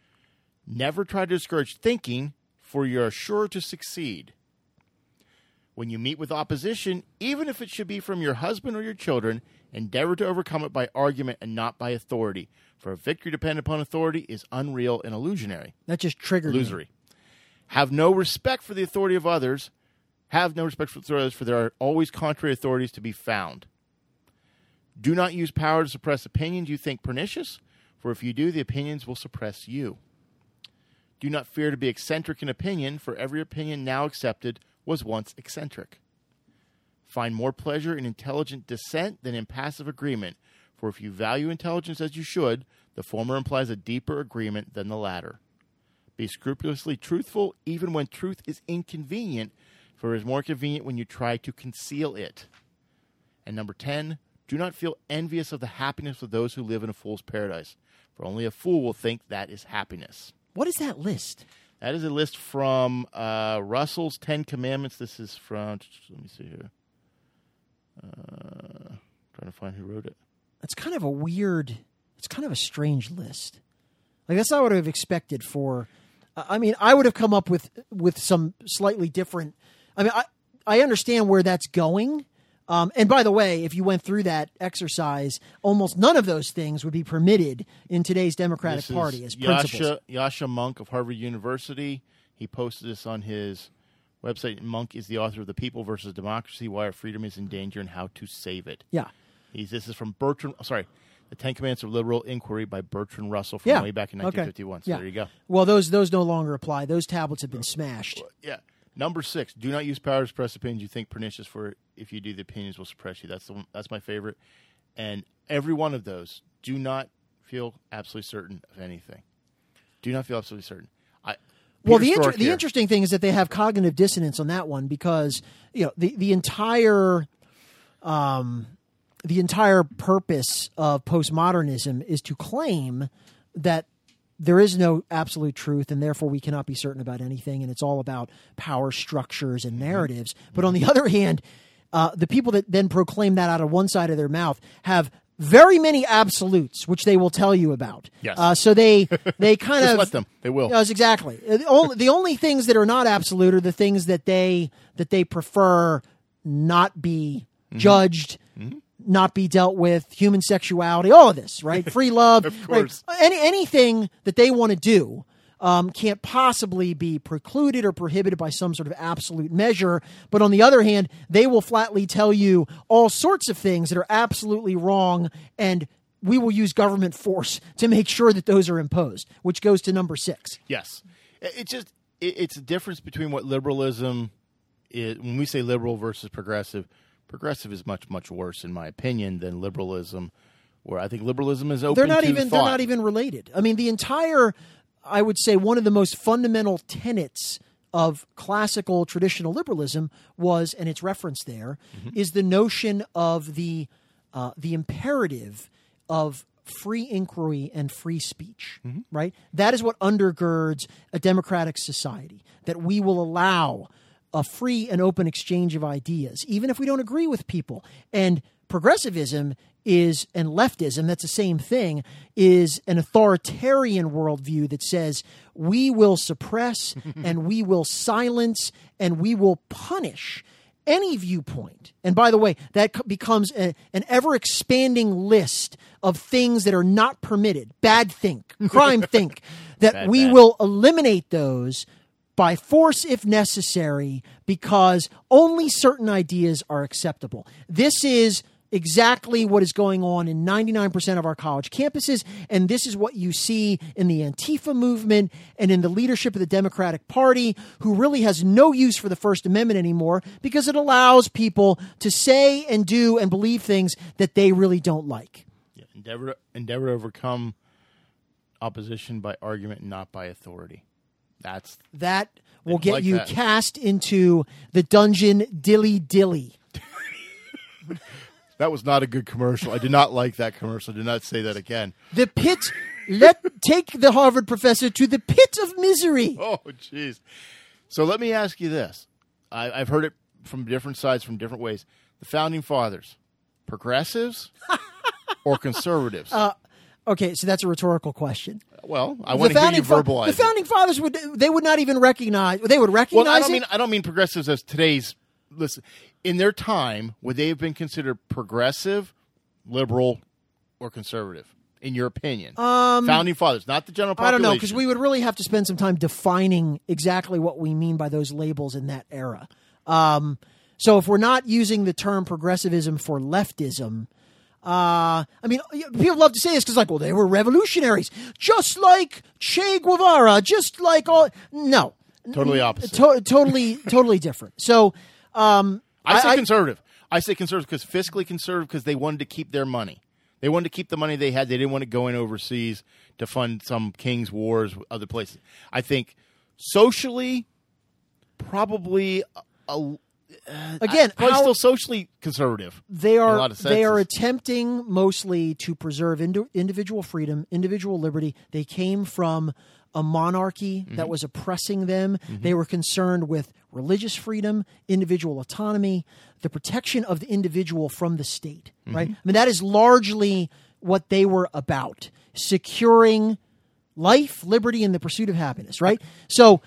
Speaker 1: Never try to discourage thinking, for you are sure to succeed. When you meet with opposition, even if it should be from your husband or your children, endeavor to overcome it by argument and not by authority. For a victory dependent upon authority is unreal and illusionary.
Speaker 2: That just triggered
Speaker 1: Illusory.
Speaker 2: me.
Speaker 1: Have no respect for the authority of others. Have no respect for others, for there are always contrary authorities to be found. Do not use power to suppress opinions you think pernicious, for if you do, the opinions will suppress you. Do not fear to be eccentric in opinion, for every opinion now accepted was once eccentric. Find more pleasure in intelligent dissent than in passive agreement, for if you value intelligence as you should, the former implies a deeper agreement than the latter. Be scrupulously truthful even when truth is inconvenient, for it is more convenient when you try to conceal it. And number ten, do not feel envious of the happiness of those who live in a fool's paradise, for only a fool will think that is happiness.
Speaker 2: What is that list?
Speaker 1: That is a list from uh, Russell's Ten Commandments. This is from, let me see here. Uh, trying to find who wrote it.
Speaker 2: It's kind of a weird, it's kind of a strange list. Like, that's not what I would have expected for, uh, I mean, I would have come up with, with some slightly different, I mean, I, I understand where that's going. Um, and by the way, if you went through that exercise, almost none of those things would be permitted in today's Democratic
Speaker 1: this
Speaker 2: Party as
Speaker 1: Yasha,
Speaker 2: principles.
Speaker 1: Yasha Monk of Harvard University. He posted this on his website. Monk is the author of The People versus Democracy, Why Our Freedom is in Danger and How to Save It.
Speaker 2: Yeah.
Speaker 1: He's, this is from Bertrand, oh, sorry, The Ten Commandments of Liberal Inquiry by Bertrand Russell from
Speaker 2: yeah.
Speaker 1: way back in nineteen fifty-one.
Speaker 2: Okay.
Speaker 1: So
Speaker 2: yeah.
Speaker 1: there you go.
Speaker 2: Well, those those no longer apply. Those tablets have been smashed.
Speaker 1: Yeah. Number six, do not use power to suppress opinions you think pernicious, for if you do, the opinions will suppress you. That's the one, that's my favorite. And every one of those, do not feel absolutely certain of anything. Do not feel absolutely certain. I,
Speaker 2: well, the inter- the interesting thing is that they have cognitive dissonance on that one, because you know the the entire um, the entire purpose of postmodernism is to claim that there is no absolute truth, and therefore we cannot be certain about anything, and it's all about power structures and narratives. But on the other hand, uh, the people that then proclaim that out of one side of their mouth have very many absolutes, which they will tell you about.
Speaker 1: Yes.
Speaker 2: Uh, so they they kind
Speaker 1: Just
Speaker 2: of
Speaker 1: let them. They will.
Speaker 2: Yes, exactly. The only, the only things that are not absolute are the things that they that they prefer not be mm-hmm. judged. Mm-hmm. Not be dealt with, human sexuality, all of this, right? Free love,
Speaker 1: of course.
Speaker 2: Right? Any anything that they want to do um, can't possibly be precluded or prohibited by some sort of absolute measure. But on the other hand, they will flatly tell you all sorts of things that are absolutely wrong, and we will use government force to make sure that those are imposed, which goes to number six.
Speaker 1: Yes. It's just, it's a difference between what liberalism is. When we say liberal versus progressive, progressive is much, much worse, in my opinion, than liberalism, where I think liberalism is open
Speaker 2: they're not
Speaker 1: to
Speaker 2: even
Speaker 1: thought.
Speaker 2: They're not even related. I mean, the entire, I would say, one of the most fundamental tenets of classical traditional liberalism was, and it's referenced there, mm-hmm. is the notion of the uh, the imperative of free inquiry and free speech, mm-hmm. right? That is what undergirds a democratic society, that we will allow a free and open exchange of ideas, even if we don't agree with people. And progressivism is, and leftism, that's the same thing, is an authoritarian worldview that says we will suppress and we will silence and we will punish any viewpoint. And by the way, that becomes a, an ever-expanding list of things that are not permitted. Bad think, crime think, that bad, we bad. will eliminate those by force if necessary, because only certain ideas are acceptable. This is exactly what is going on in ninety-nine percent of our college campuses, and this is what you see in the Antifa movement and in the leadership of the Democratic Party, who really has no use for the First Amendment anymore, because it allows people to say and do and believe things that they really don't like.
Speaker 1: Yeah, endeavor, endeavor to overcome opposition by argument, not by authority. That's
Speaker 2: that will get
Speaker 1: like
Speaker 2: you
Speaker 1: that.
Speaker 2: cast into the dungeon dilly dilly.
Speaker 1: That was not a good commercial. I did not like that commercial. Do not say that again.
Speaker 2: The pit, let take the Harvard professor to the pit of misery.
Speaker 1: Oh, jeez. So let me ask you this. I, I've heard it from different sides, from different ways. The Founding Fathers, progressives or conservatives?
Speaker 2: Uh, okay, so that's a rhtorical question.
Speaker 1: Well, I want to hear you verbalize
Speaker 2: fa- The Founding Fathers would they would not even recognize. They would recognize
Speaker 1: well, I don't
Speaker 2: it.
Speaker 1: mean I don't mean progressives as today's listen, in their time, would they have been considered progressive, liberal, or conservative? In your opinion,
Speaker 2: um,
Speaker 1: founding fathers, not the general population.
Speaker 2: I don't know, because we would really have to spend some time defining exactly what we mean by those labels in that era. Um, so if we're not using the term progressivism for leftism, uh, I mean, people love to say this because, like, well, they were revolutionaries, just like Che Guevara, just like all. No,
Speaker 1: totally opposite.
Speaker 2: To- totally, totally different. So, um,
Speaker 1: I say
Speaker 2: I,
Speaker 1: conservative. I say conservative because fiscally conservative because they wanted to keep their money. They wanted to keep the money they had. They didn't want it going overseas to fund some king's wars, other places. I think socially, probably a, a,
Speaker 2: again,
Speaker 1: probably
Speaker 2: how,
Speaker 1: still socially conservative.
Speaker 2: They are
Speaker 1: in a lot of
Speaker 2: they are
Speaker 1: senses.
Speaker 2: attempting mostly to preserve indi- individual freedom, individual liberty. They came from a monarchy mm-hmm. that was oppressing them. Mm-hmm. They were concerned with religious freedom, individual autonomy, the protection of the individual from the state, mm-hmm. right? I mean, that is largely what they were about, securing life, liberty, and the pursuit of happiness, right? So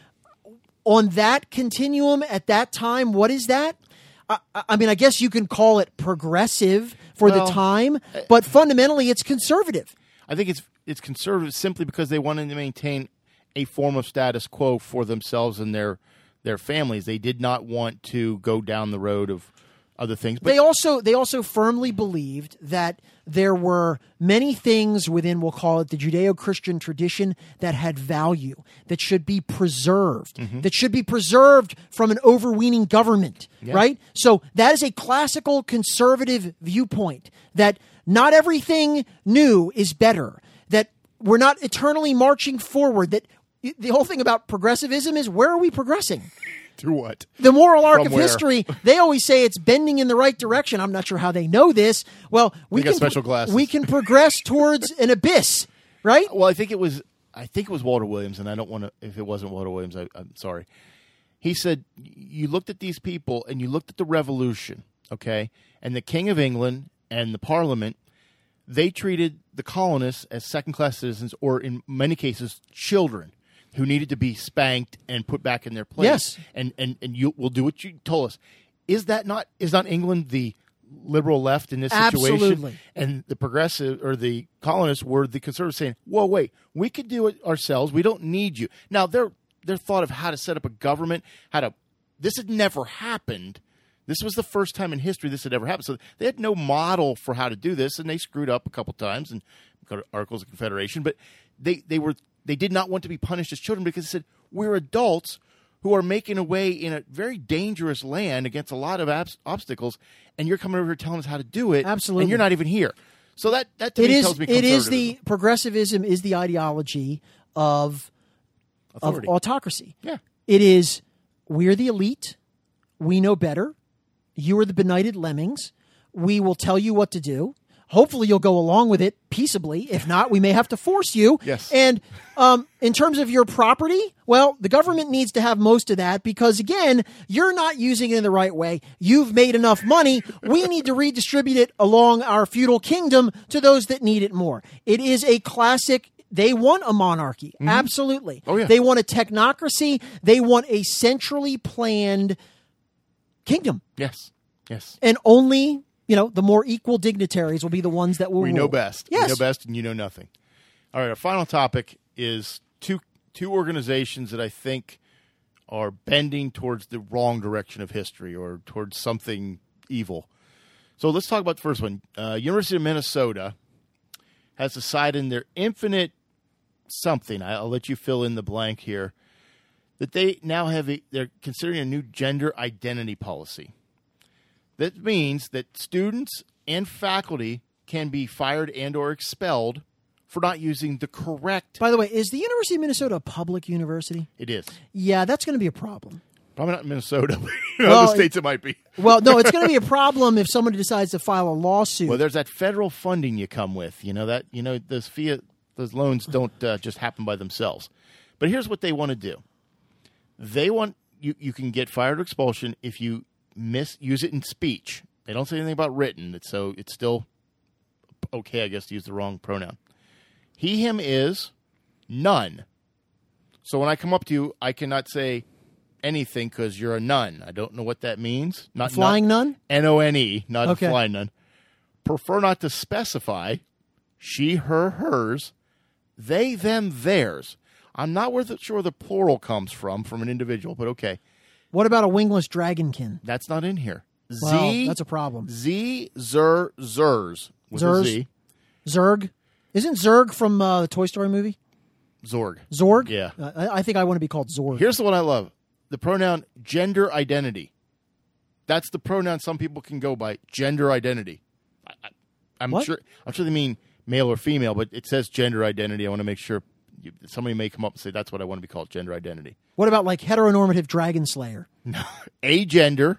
Speaker 2: on that continuum at that time, what is that? I, I mean, I guess you can call it progressive for well, the time, but fundamentally it's conservative.
Speaker 1: I think it's it's conservative simply because they wanted to maintain a form of status quo for themselves and their their families. They did not want to go down the road of other things. But
Speaker 2: they also they also firmly believed that there were many things within, we'll call it the Judeo-Christian tradition, that had value, that should be preserved, mm-hmm. that should be preserved from an overweening government, yeah. right? So that is a classical conservative viewpoint, that not everything new is better, that we're not eternally marching forward, that the whole thing about progressivism is, where are we progressing?
Speaker 1: To what?
Speaker 2: The moral arc
Speaker 1: From
Speaker 2: of
Speaker 1: where?
Speaker 2: history, they always say it's bending in the right direction. I'm not sure how they know this. Well, we
Speaker 1: got
Speaker 2: can
Speaker 1: special glasses.
Speaker 2: we can progress towards an abyss, right?
Speaker 1: Well, I think it was I think it was Walter Williams, and I don't want to if it wasn't Walter Williams, I, I'm sorry. He said you looked at these people and you looked at the revolution, okay? And the King of England and the Parliament, they treated the colonists as second-class citizens, or in many cases, children who needed to be spanked and put back in their place.
Speaker 2: Yes.
Speaker 1: And and and you will do what you told us. Is that not is not England the liberal left in this situation?
Speaker 2: Absolutely.
Speaker 1: And the progressive or the colonists were the conservatives saying, whoa, wait, we could do it ourselves. We don't need you. Now, their their thought of how to set up a government, how to this had never happened. This was the first time in history this had ever happened. So they had no model for how to do this, and they screwed up a couple times and got Articles of Confederation. But they, they were they did not want to be punished as children because they said, we're adults who are making a way in a very dangerous land against a lot of abs- obstacles, and you're coming over here telling us how to do it.
Speaker 2: Absolutely.
Speaker 1: And you're not even here. So that, that to
Speaker 2: it
Speaker 1: me
Speaker 2: is,
Speaker 1: tells me
Speaker 2: it is the progressivism is the ideology of
Speaker 1: Authority.
Speaker 2: of autocracy.
Speaker 1: Yeah.
Speaker 2: It is, we're the elite. We know better. You are the benighted lemmings. We will tell you what to do. Hopefully you'll go along with it peaceably. If not, we may have to force you.
Speaker 1: Yes.
Speaker 2: And um, in terms of your property, well, the government needs to have most of that because, again, you're not using it in the right way. You've made enough money. We need to redistribute it along our feudal kingdom to those that need it more. It is a classic. They want a monarchy. Mm-hmm. Absolutely.
Speaker 1: Oh, yeah.
Speaker 2: They want a technocracy. They want a centrally planned kingdom.
Speaker 1: Yes. Yes.
Speaker 2: And only, you know, the more equal dignitaries will be the ones that will
Speaker 1: We
Speaker 2: rule.
Speaker 1: know best.
Speaker 2: Yes.
Speaker 1: We know best, and you know nothing. All right, our final topic is two two organizations that I think are bending towards the wrong direction of history or towards something evil. So let's talk about the first one. Uh, University of Minnesota has decided in their infinite something, I'll let you fill in the blank here, that they now have a, they're considering a new gender identity policy. That means that students and faculty can be fired and or expelled for not using the correct...
Speaker 2: By the way, is the University of Minnesota a public university?
Speaker 1: It is.
Speaker 2: Yeah, that's going to be a problem.
Speaker 1: Probably not in Minnesota, but in
Speaker 2: Well,
Speaker 1: other states it might be.
Speaker 2: Well, no, it's going to be a problem if somebody decides to file a lawsuit.
Speaker 1: Well, there's that federal funding you come with. You know that. You know those fiat, those loans don't uh, just happen by themselves. But here's what they want to do. They want you. You can get fired or expulsion if you misuse it in speech. They don't say anything about written, so it's still okay, I guess, to use the wrong pronoun. He, him is none. So when I come up to you, I cannot say anything because you're a nun. I don't know what that means. Not
Speaker 2: flying
Speaker 1: not,
Speaker 2: nun?
Speaker 1: N O N E, not
Speaker 2: okay.
Speaker 1: a flying nun. Prefer not to specify she, her, hers, they, them, theirs. I'm not sure where the plural comes from, from an individual, but okay.
Speaker 2: What about a wingless dragonkin?
Speaker 1: That's not in here.
Speaker 2: Well,
Speaker 1: Z,
Speaker 2: that's a problem.
Speaker 1: Z, Zer, Zers. With
Speaker 2: Zers?
Speaker 1: a Z.
Speaker 2: Zerg? Isn't Zerg from uh, the Toy Story movie?
Speaker 1: Zorg.
Speaker 2: Zorg?
Speaker 1: Yeah.
Speaker 2: Uh, I, I think I want to be called Zorg.
Speaker 1: Here's the one I love. The pronoun gender identity. That's the pronoun some people can go by, gender identity. I, I, I'm
Speaker 2: what?
Speaker 1: sure I'm sure they mean male or female, but it says gender identity. I want to make sure you, somebody may come up and say that's what I want to be called, gender identity.
Speaker 2: What about like heteronormative dragon slayer?
Speaker 1: No. A gender,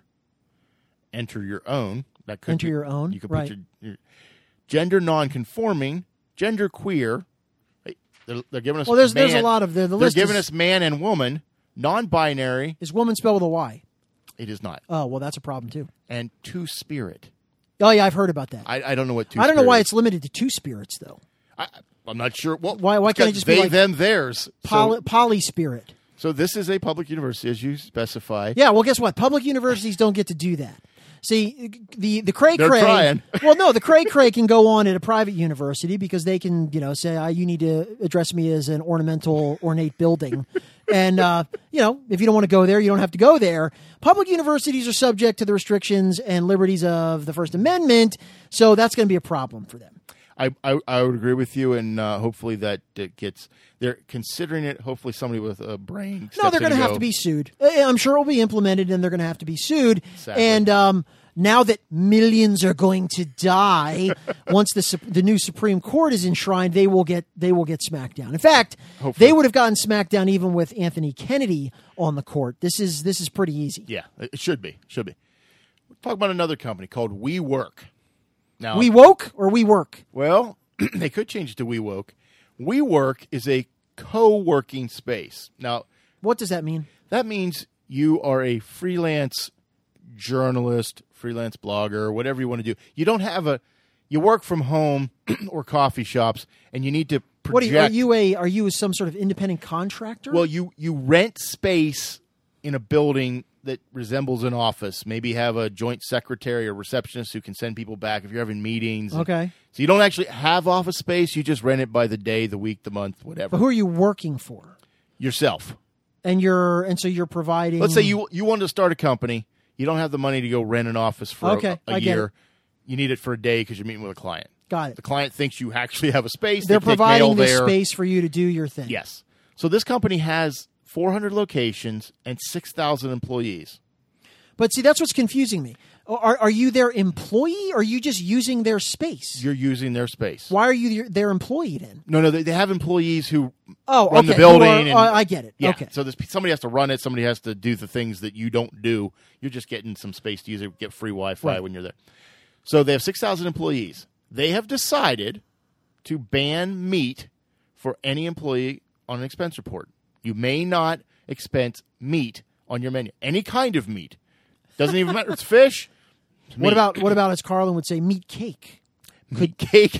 Speaker 1: enter your own. That could
Speaker 2: enter
Speaker 1: be,
Speaker 2: your own,
Speaker 1: you could
Speaker 2: right.
Speaker 1: put your, your gender non-conforming, gender queer. They're, they're giving us
Speaker 2: well, there's
Speaker 1: man.
Speaker 2: there's a lot of the, the
Speaker 1: they're
Speaker 2: list
Speaker 1: giving
Speaker 2: is,
Speaker 1: us man and woman, non-binary.
Speaker 2: Is woman spelled with a Y?
Speaker 1: It is not.
Speaker 2: Oh, well, that's a problem too.
Speaker 1: And two spirit.
Speaker 2: Oh yeah, I've heard about that.
Speaker 1: I, I don't know what two.
Speaker 2: I don't know why
Speaker 1: is.
Speaker 2: it's limited to two spirits though.
Speaker 1: I, I'm not sure. Well,
Speaker 2: why why can't it just
Speaker 1: they,
Speaker 2: be like
Speaker 1: them, theirs?
Speaker 2: Poly,
Speaker 1: so,
Speaker 2: poly spirit.
Speaker 1: So this is a public university, as you specify.
Speaker 2: Yeah. Well, guess what? Public universities don't get to do that. See, the the cray
Speaker 1: They're
Speaker 2: cray.
Speaker 1: trying.
Speaker 2: Well, no, the cray cray can go on at a private university because they can, you know, say, ah, you need to address me as an ornamental, ornate building, and uh, you know, if you don't want to go there, you don't have to go there. Public universities are subject to the restrictions and liberties of the First Amendment, so that's going to be a problem for them.
Speaker 1: I, I I would agree with you, and uh, hopefully that it gets. They're considering it. Hopefully, somebody with a brain.
Speaker 2: No, they're going to have
Speaker 1: go,
Speaker 2: to be sued. I'm sure it will be implemented, and they're going to have to be sued.
Speaker 1: Sadly.
Speaker 2: And um, now that millions are going to die, once the the new Supreme Court is enshrined, they will get they will get smacked down. In fact,
Speaker 1: hopefully.
Speaker 2: They would have gotten smacked down even with Anthony Kennedy on the court. This is this is pretty easy.
Speaker 1: Yeah, it should be. Should be. We'll talk about another company called WeWork. Now,
Speaker 2: We woke or we work?
Speaker 1: Well, they could change it to WeWoke. WeWork is a co-working space. Now,
Speaker 2: what does that mean?
Speaker 1: That means you are a freelance journalist, freelance blogger, whatever you want to do. You don't have a, you work from home or coffee shops, and you need to project.
Speaker 2: What are you, are you a? Are you some sort of independent contractor?
Speaker 1: Well, you you rent space in a building that resembles an office. Maybe have a joint secretary or receptionist who can send people back if you're having meetings.
Speaker 2: Okay.
Speaker 1: So you don't actually have office space. You just rent it by the day, the week, the month, whatever.
Speaker 2: But who are you working for?
Speaker 1: Yourself.
Speaker 2: And you're and so you're providing.
Speaker 1: Let's say you you want to start a company. You don't have the money to go rent an office for
Speaker 2: okay,
Speaker 1: a, a
Speaker 2: I get
Speaker 1: year.
Speaker 2: It.
Speaker 1: You need it for a day because you're meeting with a client.
Speaker 2: Got it.
Speaker 1: The client thinks you actually have a space.
Speaker 2: They're
Speaker 1: they take
Speaker 2: providing
Speaker 1: mail
Speaker 2: this
Speaker 1: there.
Speaker 2: space for you to do your thing.
Speaker 1: Yes. So this company has four hundred locations and six thousand employees.
Speaker 2: But see, that's what's confusing me. Are are you their employee, or are you just using their space?
Speaker 1: You're using their space.
Speaker 2: Why are you their employee then?
Speaker 1: No, no, they, they have employees who
Speaker 2: oh,
Speaker 1: run
Speaker 2: okay.
Speaker 1: the building.
Speaker 2: Are,
Speaker 1: and,
Speaker 2: uh, I get it.
Speaker 1: Yeah,
Speaker 2: okay.
Speaker 1: So there's, somebody has to run it. Somebody has to do the things that you don't do. You're just getting some space to use it, get free Wi-Fi
Speaker 2: right.
Speaker 1: when you're there. So they have six thousand employees. They have decided to ban meat for any employee on an expense report. You may not expense meat on your menu. Any kind of meat. Doesn't even matter. It's fish. It's
Speaker 2: what about what about as Carlin would say, meat cake?
Speaker 1: Meat cake.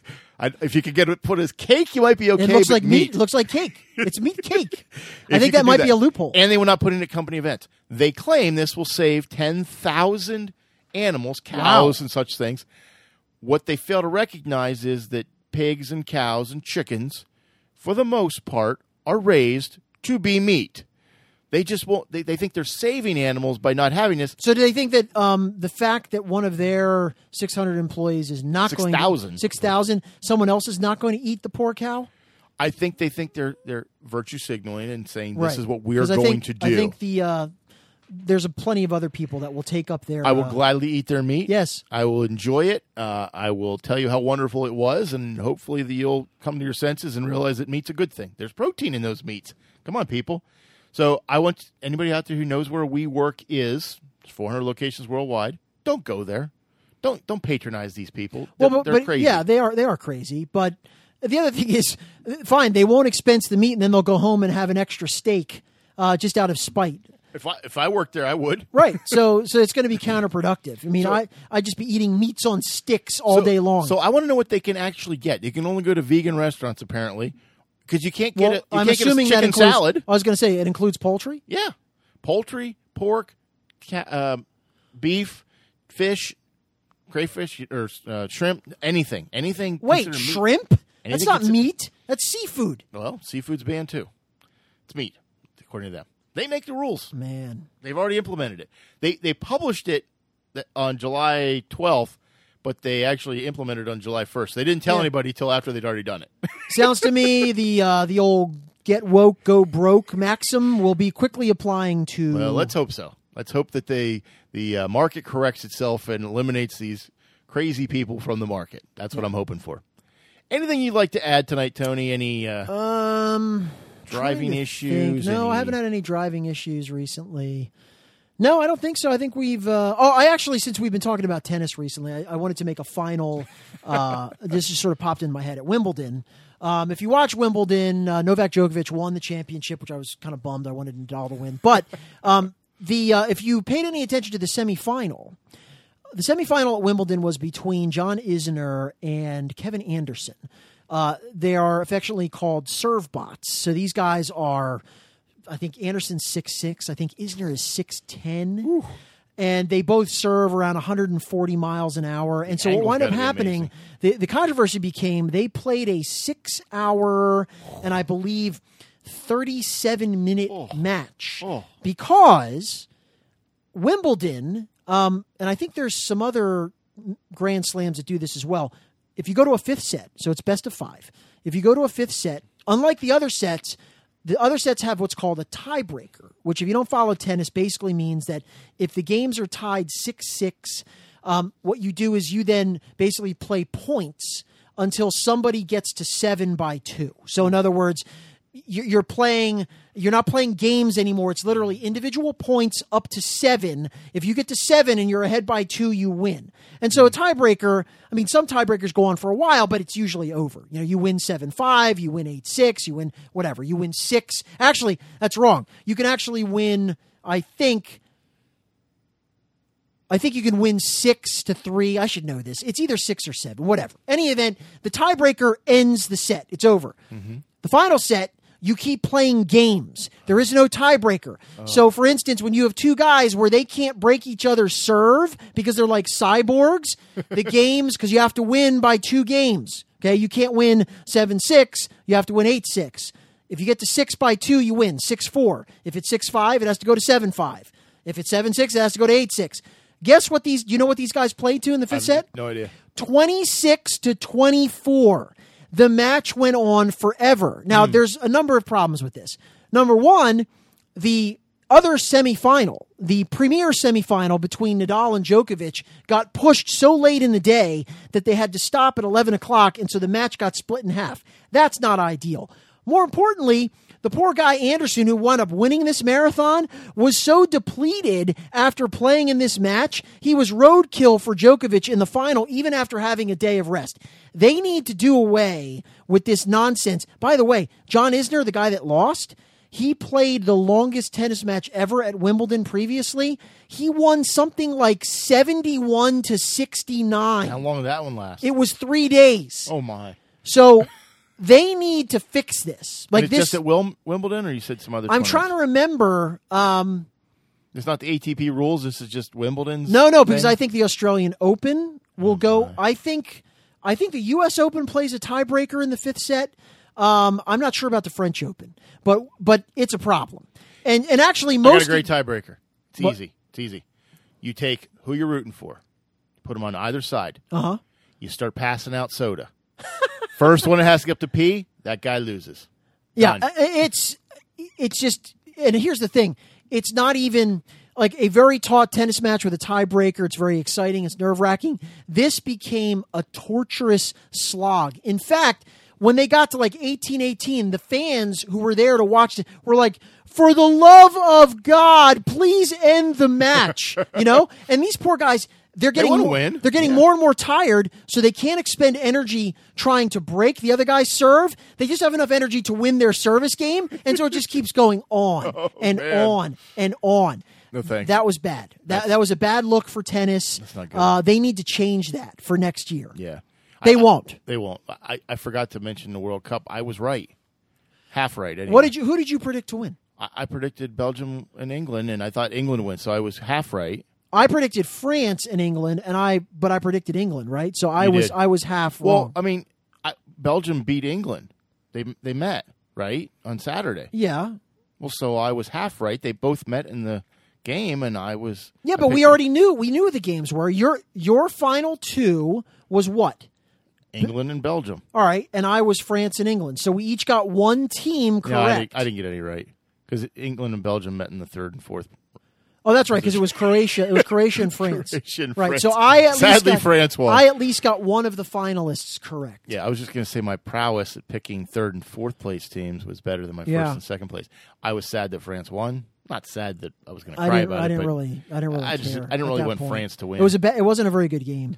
Speaker 1: I, if you could get it put as cake, you might be okay.
Speaker 2: It looks
Speaker 1: but
Speaker 2: like
Speaker 1: meat.
Speaker 2: meat. It looks like cake. It's meat cake. I
Speaker 1: If
Speaker 2: think
Speaker 1: you
Speaker 2: that
Speaker 1: could
Speaker 2: might
Speaker 1: do
Speaker 2: be a loophole.
Speaker 1: And they will not put it in at company events. They claim this will save ten thousand animals, cows,
Speaker 2: Wow.
Speaker 1: and such things. What they fail to recognize is that pigs and cows and chickens, for the most part, are raised to be meat. They just won't. They, they think they're saving animals by not having this.
Speaker 2: So do they think that um, the fact that one of their six hundred employees is not going
Speaker 1: six thousand
Speaker 2: six thousand, someone else is not going to eat the poor cow?
Speaker 1: I think they think they're they're virtue signaling and saying this
Speaker 2: Right.
Speaker 1: is what we're
Speaker 2: 'Cause I
Speaker 1: going
Speaker 2: think,
Speaker 1: to do.
Speaker 2: I think the uh, there's a plenty of other people that will take up their.
Speaker 1: I will
Speaker 2: uh,
Speaker 1: gladly eat their meat.
Speaker 2: Yes.
Speaker 1: I will enjoy it. Uh, I will tell you how wonderful it was, and hopefully that you'll come to your senses and realize that meat's a good thing. There's protein in those meats. Come on, people. So I want anybody out there who knows where WeWork is. There's four hundred locations worldwide. Don't go there. Don't don't patronize these people. They're,
Speaker 2: Well, but,
Speaker 1: they're
Speaker 2: but
Speaker 1: crazy.
Speaker 2: yeah, they are they are crazy. But the other thing is, fine, they won't expense the meat, and then they'll go home and have an extra steak uh, just out of spite.
Speaker 1: If I if I worked there, I would.
Speaker 2: Right. So so it's going to be counterproductive. I mean,
Speaker 1: So-
Speaker 2: I I'd just be eating meats on sticks all
Speaker 1: so,
Speaker 2: day long.
Speaker 1: So I want to know what they can actually get. You can only go to vegan restaurants apparently, because you can't get
Speaker 2: well,
Speaker 1: a you
Speaker 2: I'm
Speaker 1: can't
Speaker 2: assuming
Speaker 1: get a
Speaker 2: that
Speaker 1: chicken
Speaker 2: includes,
Speaker 1: salad.
Speaker 2: I was going to say it includes poultry.
Speaker 1: Yeah, poultry, pork, ca- uh, beef, fish, crayfish, or uh, shrimp, anything. Anything.
Speaker 2: Wait, shrimp?
Speaker 1: Meat.
Speaker 2: That's not meat. That's seafood.
Speaker 1: Well, seafood's banned too. It's meat, according to them. They make the rules.
Speaker 2: Man.
Speaker 1: They've already implemented it. They they published it on July twelfth, but they actually implemented it on July first. They didn't tell yeah. anybody until after they'd already done it.
Speaker 2: Sounds to me the uh, the old get woke, go broke maxim will be quickly applying to...
Speaker 1: Well, let's hope so. Let's hope that they the uh, market corrects itself and eliminates these crazy people from the market. That's what yeah. I'm hoping for. Anything you'd like to add tonight, Tony? Any... Uh,
Speaker 2: um...
Speaker 1: Driving issues?
Speaker 2: Think. No,
Speaker 1: any...
Speaker 2: I haven't had any driving issues recently. No, I don't think so. I think we've... Uh, oh, I actually, since we've been talking about tennis recently, I, I wanted to make a final... Uh, this just sort of popped in my head. At Wimbledon, um, if you watch Wimbledon, uh, Novak Djokovic won the championship, which I was kind of bummed. I wanted Nadal to win. But um, the uh, if you paid any attention to the semifinal, the semifinal at Wimbledon was between John Isner and Kevin Anderson. Uh, they are affectionately called serve bots. So these guys are, I think Anderson's six six. I think Isner is six ten. And they both serve around one hundred forty miles an hour. And so what wound up happening, the, the controversy became they played a six-hour and I believe thirty-seven minute oh. match oh. because Wimbledon, um, and I think there's some other Grand Slams that do this as well. If you go to a fifth set, so it's best of five. If you go to a fifth set, unlike the other sets, the other sets have what's called a tiebreaker, which if you don't follow tennis basically means that if the games are tied six six, um, what you do is you then basically play points until somebody gets to seven by two. So in other words, you're playing, you're not playing games anymore. It's literally individual points up to seven. If you get to seven and you're ahead by two, you win. And so a tiebreaker, I mean, some tiebreakers go on for a while, but it's usually over. You know, you win seven five, you win eight six, you win whatever. You win six. Actually, that's wrong. You can actually win, I think, I think you can win six to three. I should know this. It's either six or seven, whatever. Any event, the tiebreaker ends the set. It's over. Mm-hmm. The final set, you keep playing games. There is no tiebreaker. Oh. So, for instance, when you have two guys where they can't break each other's serve because they're like cyborgs, the games, because you have to win by two games. Okay, you can't win seven six. You have to win eight six. If you get to six by two, you win six four. If it's six five, it has to go to seven five. If it's seven six, it has to go to eight six. Guess what these? Do you know what these guys played to in the fifth set?
Speaker 1: No idea.
Speaker 2: twenty-six to twenty-four. The match went on forever. Now, mm. there's a number of problems with this. Number one, the other semifinal, the premier semifinal between Nadal and Djokovic, got pushed so late in the day that they had to stop at eleven o'clock, and so the match got split in half. That's not ideal. More importantly, the poor guy Anderson, who wound up winning this marathon, was so depleted after playing in this match, he was roadkill for Djokovic in the final, even after having a day of rest. They need to do away with this nonsense. By the way, John Isner, the guy that lost, he played the longest tennis match ever at Wimbledon previously. He won something like seventy-one to sixty-nine.
Speaker 1: How long did that one last?
Speaker 2: It was three days.
Speaker 1: Oh, my.
Speaker 2: So... They need to fix this. Like
Speaker 1: it's
Speaker 2: this,
Speaker 1: just at Wil- Wimbledon, or you said some other?
Speaker 2: I'm trying to remember. Um,
Speaker 1: it's not the A T P rules. This is just Wimbledon's.
Speaker 2: No, no, because thing? I think the Australian Open will oh, go. My. I think, I think the U S Open plays a tiebreaker in the fifth set. Um, I'm not sure about the French Open, but but it's a problem. And and actually, most
Speaker 1: I got a great tiebreaker. It's what? easy. It's easy. You take who you're rooting for, put them on either side.
Speaker 2: Uh huh.
Speaker 1: You start passing out soda. First one that has to get up to pee, that guy loses.
Speaker 2: Yeah, Done. it's it's just, and here's the thing. It's not even like a very taut tennis match with a tiebreaker. It's very exciting. It's nerve-wracking. This became a torturous slog. In fact, when they got to like eighteen eighteen, the fans who were there to watch it were like, for the love of God, please end the match. You know? And these poor guys... They're getting
Speaker 1: they
Speaker 2: more,
Speaker 1: win.
Speaker 2: They're getting yeah. more and more tired, so they can't expend energy trying to break the other guy's serve. They just have enough energy to win their service game, and so it just keeps going on
Speaker 1: oh,
Speaker 2: and
Speaker 1: man.
Speaker 2: on and on.
Speaker 1: No thanks.
Speaker 2: That was bad. That
Speaker 1: that's,
Speaker 2: that was a bad look for tennis.
Speaker 1: That's not good.
Speaker 2: Uh, they need to change that for next year.
Speaker 1: Yeah,
Speaker 2: they
Speaker 1: I,
Speaker 2: won't.
Speaker 1: I, they won't. I, I forgot to mention the World Cup. I was right, half right. Anyway.
Speaker 2: What did you? Who did you predict to win?
Speaker 1: I, I predicted Belgium and England, and I thought England would win, so I was half right.
Speaker 2: I predicted France and England, and I but I predicted England, right? So I
Speaker 1: You
Speaker 2: was
Speaker 1: did.
Speaker 2: I was half
Speaker 1: Well,
Speaker 2: wrong.
Speaker 1: I mean, I, Belgium beat England. They they met, right, on Saturday.
Speaker 2: Yeah.
Speaker 1: Well, so I was half right. They both met in the game, and I was
Speaker 2: Yeah,
Speaker 1: I
Speaker 2: but we
Speaker 1: picked
Speaker 2: already knew we knew what the games were. Your your final two was what?
Speaker 1: England and Belgium.
Speaker 2: All right, and I was France and England. So we each got one team correct.
Speaker 1: No, I didn't, I didn't get any right because England and Belgium met in the third and fourth.
Speaker 2: Oh, that's right, because it was Croatia. It was Croatia and France.
Speaker 1: Croatia and
Speaker 2: right.
Speaker 1: France.
Speaker 2: So I at
Speaker 1: Sadly,
Speaker 2: least got,
Speaker 1: France won.
Speaker 2: I at least got one of the finalists correct.
Speaker 1: Yeah, I was just going to say my prowess at picking third and fourth place teams was better than my first
Speaker 2: Yeah.
Speaker 1: and second place. I was sad that France won. Not sad that I was going to
Speaker 2: I
Speaker 1: cry
Speaker 2: didn't.
Speaker 1: about
Speaker 2: I
Speaker 1: it.
Speaker 2: didn't
Speaker 1: but
Speaker 2: really. I didn't really.
Speaker 1: I just
Speaker 2: care
Speaker 1: I didn't
Speaker 2: at
Speaker 1: really
Speaker 2: that
Speaker 1: want
Speaker 2: point.
Speaker 1: France to win.
Speaker 2: It was a. Be- it wasn't a very good game.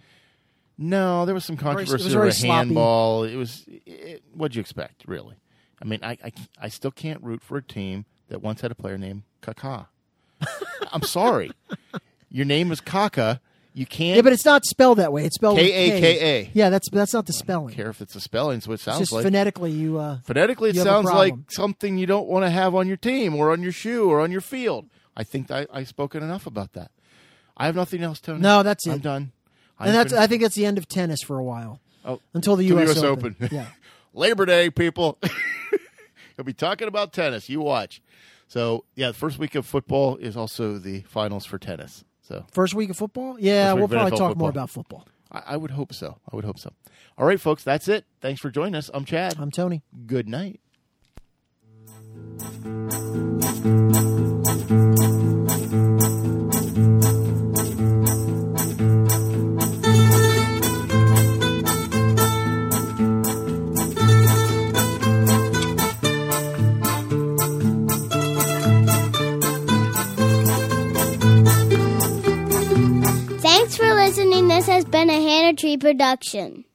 Speaker 1: No, there was some
Speaker 2: Very- it
Speaker 1: controversy
Speaker 2: was
Speaker 1: over
Speaker 2: very
Speaker 1: a
Speaker 2: sloppy.
Speaker 1: handball. It was. It, what'd you expect, really? I mean, I, I I still can't root for a team that once had a player named Kaká. I'm sorry. Your name is Kaka. You can't.
Speaker 2: Yeah, but it's not spelled that way. It's spelled with
Speaker 1: K A K A.
Speaker 2: Yeah, that's that's not the spelling.
Speaker 1: I don't care if it's a spelling, so it
Speaker 2: It's
Speaker 1: sounds
Speaker 2: just
Speaker 1: like.
Speaker 2: phonetically, you. Uh,
Speaker 1: Phonetically, it
Speaker 2: you have a
Speaker 1: sounds like
Speaker 2: problem.
Speaker 1: something you don't want to have on your team or on your shoe or on your field. I think I, I've spoken enough about that. I have nothing else, Tony.
Speaker 2: No, that's it.
Speaker 1: I'm done. I'm
Speaker 2: and that's.
Speaker 1: finished.
Speaker 2: I think that's the end of tennis for a while.
Speaker 1: Oh,
Speaker 2: until the
Speaker 1: till
Speaker 2: U S.
Speaker 1: U S
Speaker 2: Open.
Speaker 1: Open.
Speaker 2: Yeah.
Speaker 1: Labor Day, people. He'll be talking about tennis. You watch. So, yeah, the first week of football is also the finals for tennis. So
Speaker 2: First week of football? Yeah,
Speaker 1: First week
Speaker 2: we'll
Speaker 1: of
Speaker 2: probably
Speaker 1: N F L
Speaker 2: talk
Speaker 1: football.
Speaker 2: more about football.
Speaker 1: I, I would hope so. I would hope so. All right, folks, that's it. Thanks for joining us. I'm Chad.
Speaker 2: I'm Tony.
Speaker 1: Good night.
Speaker 6: Thanks for listening. This has been a Hannah Tree production.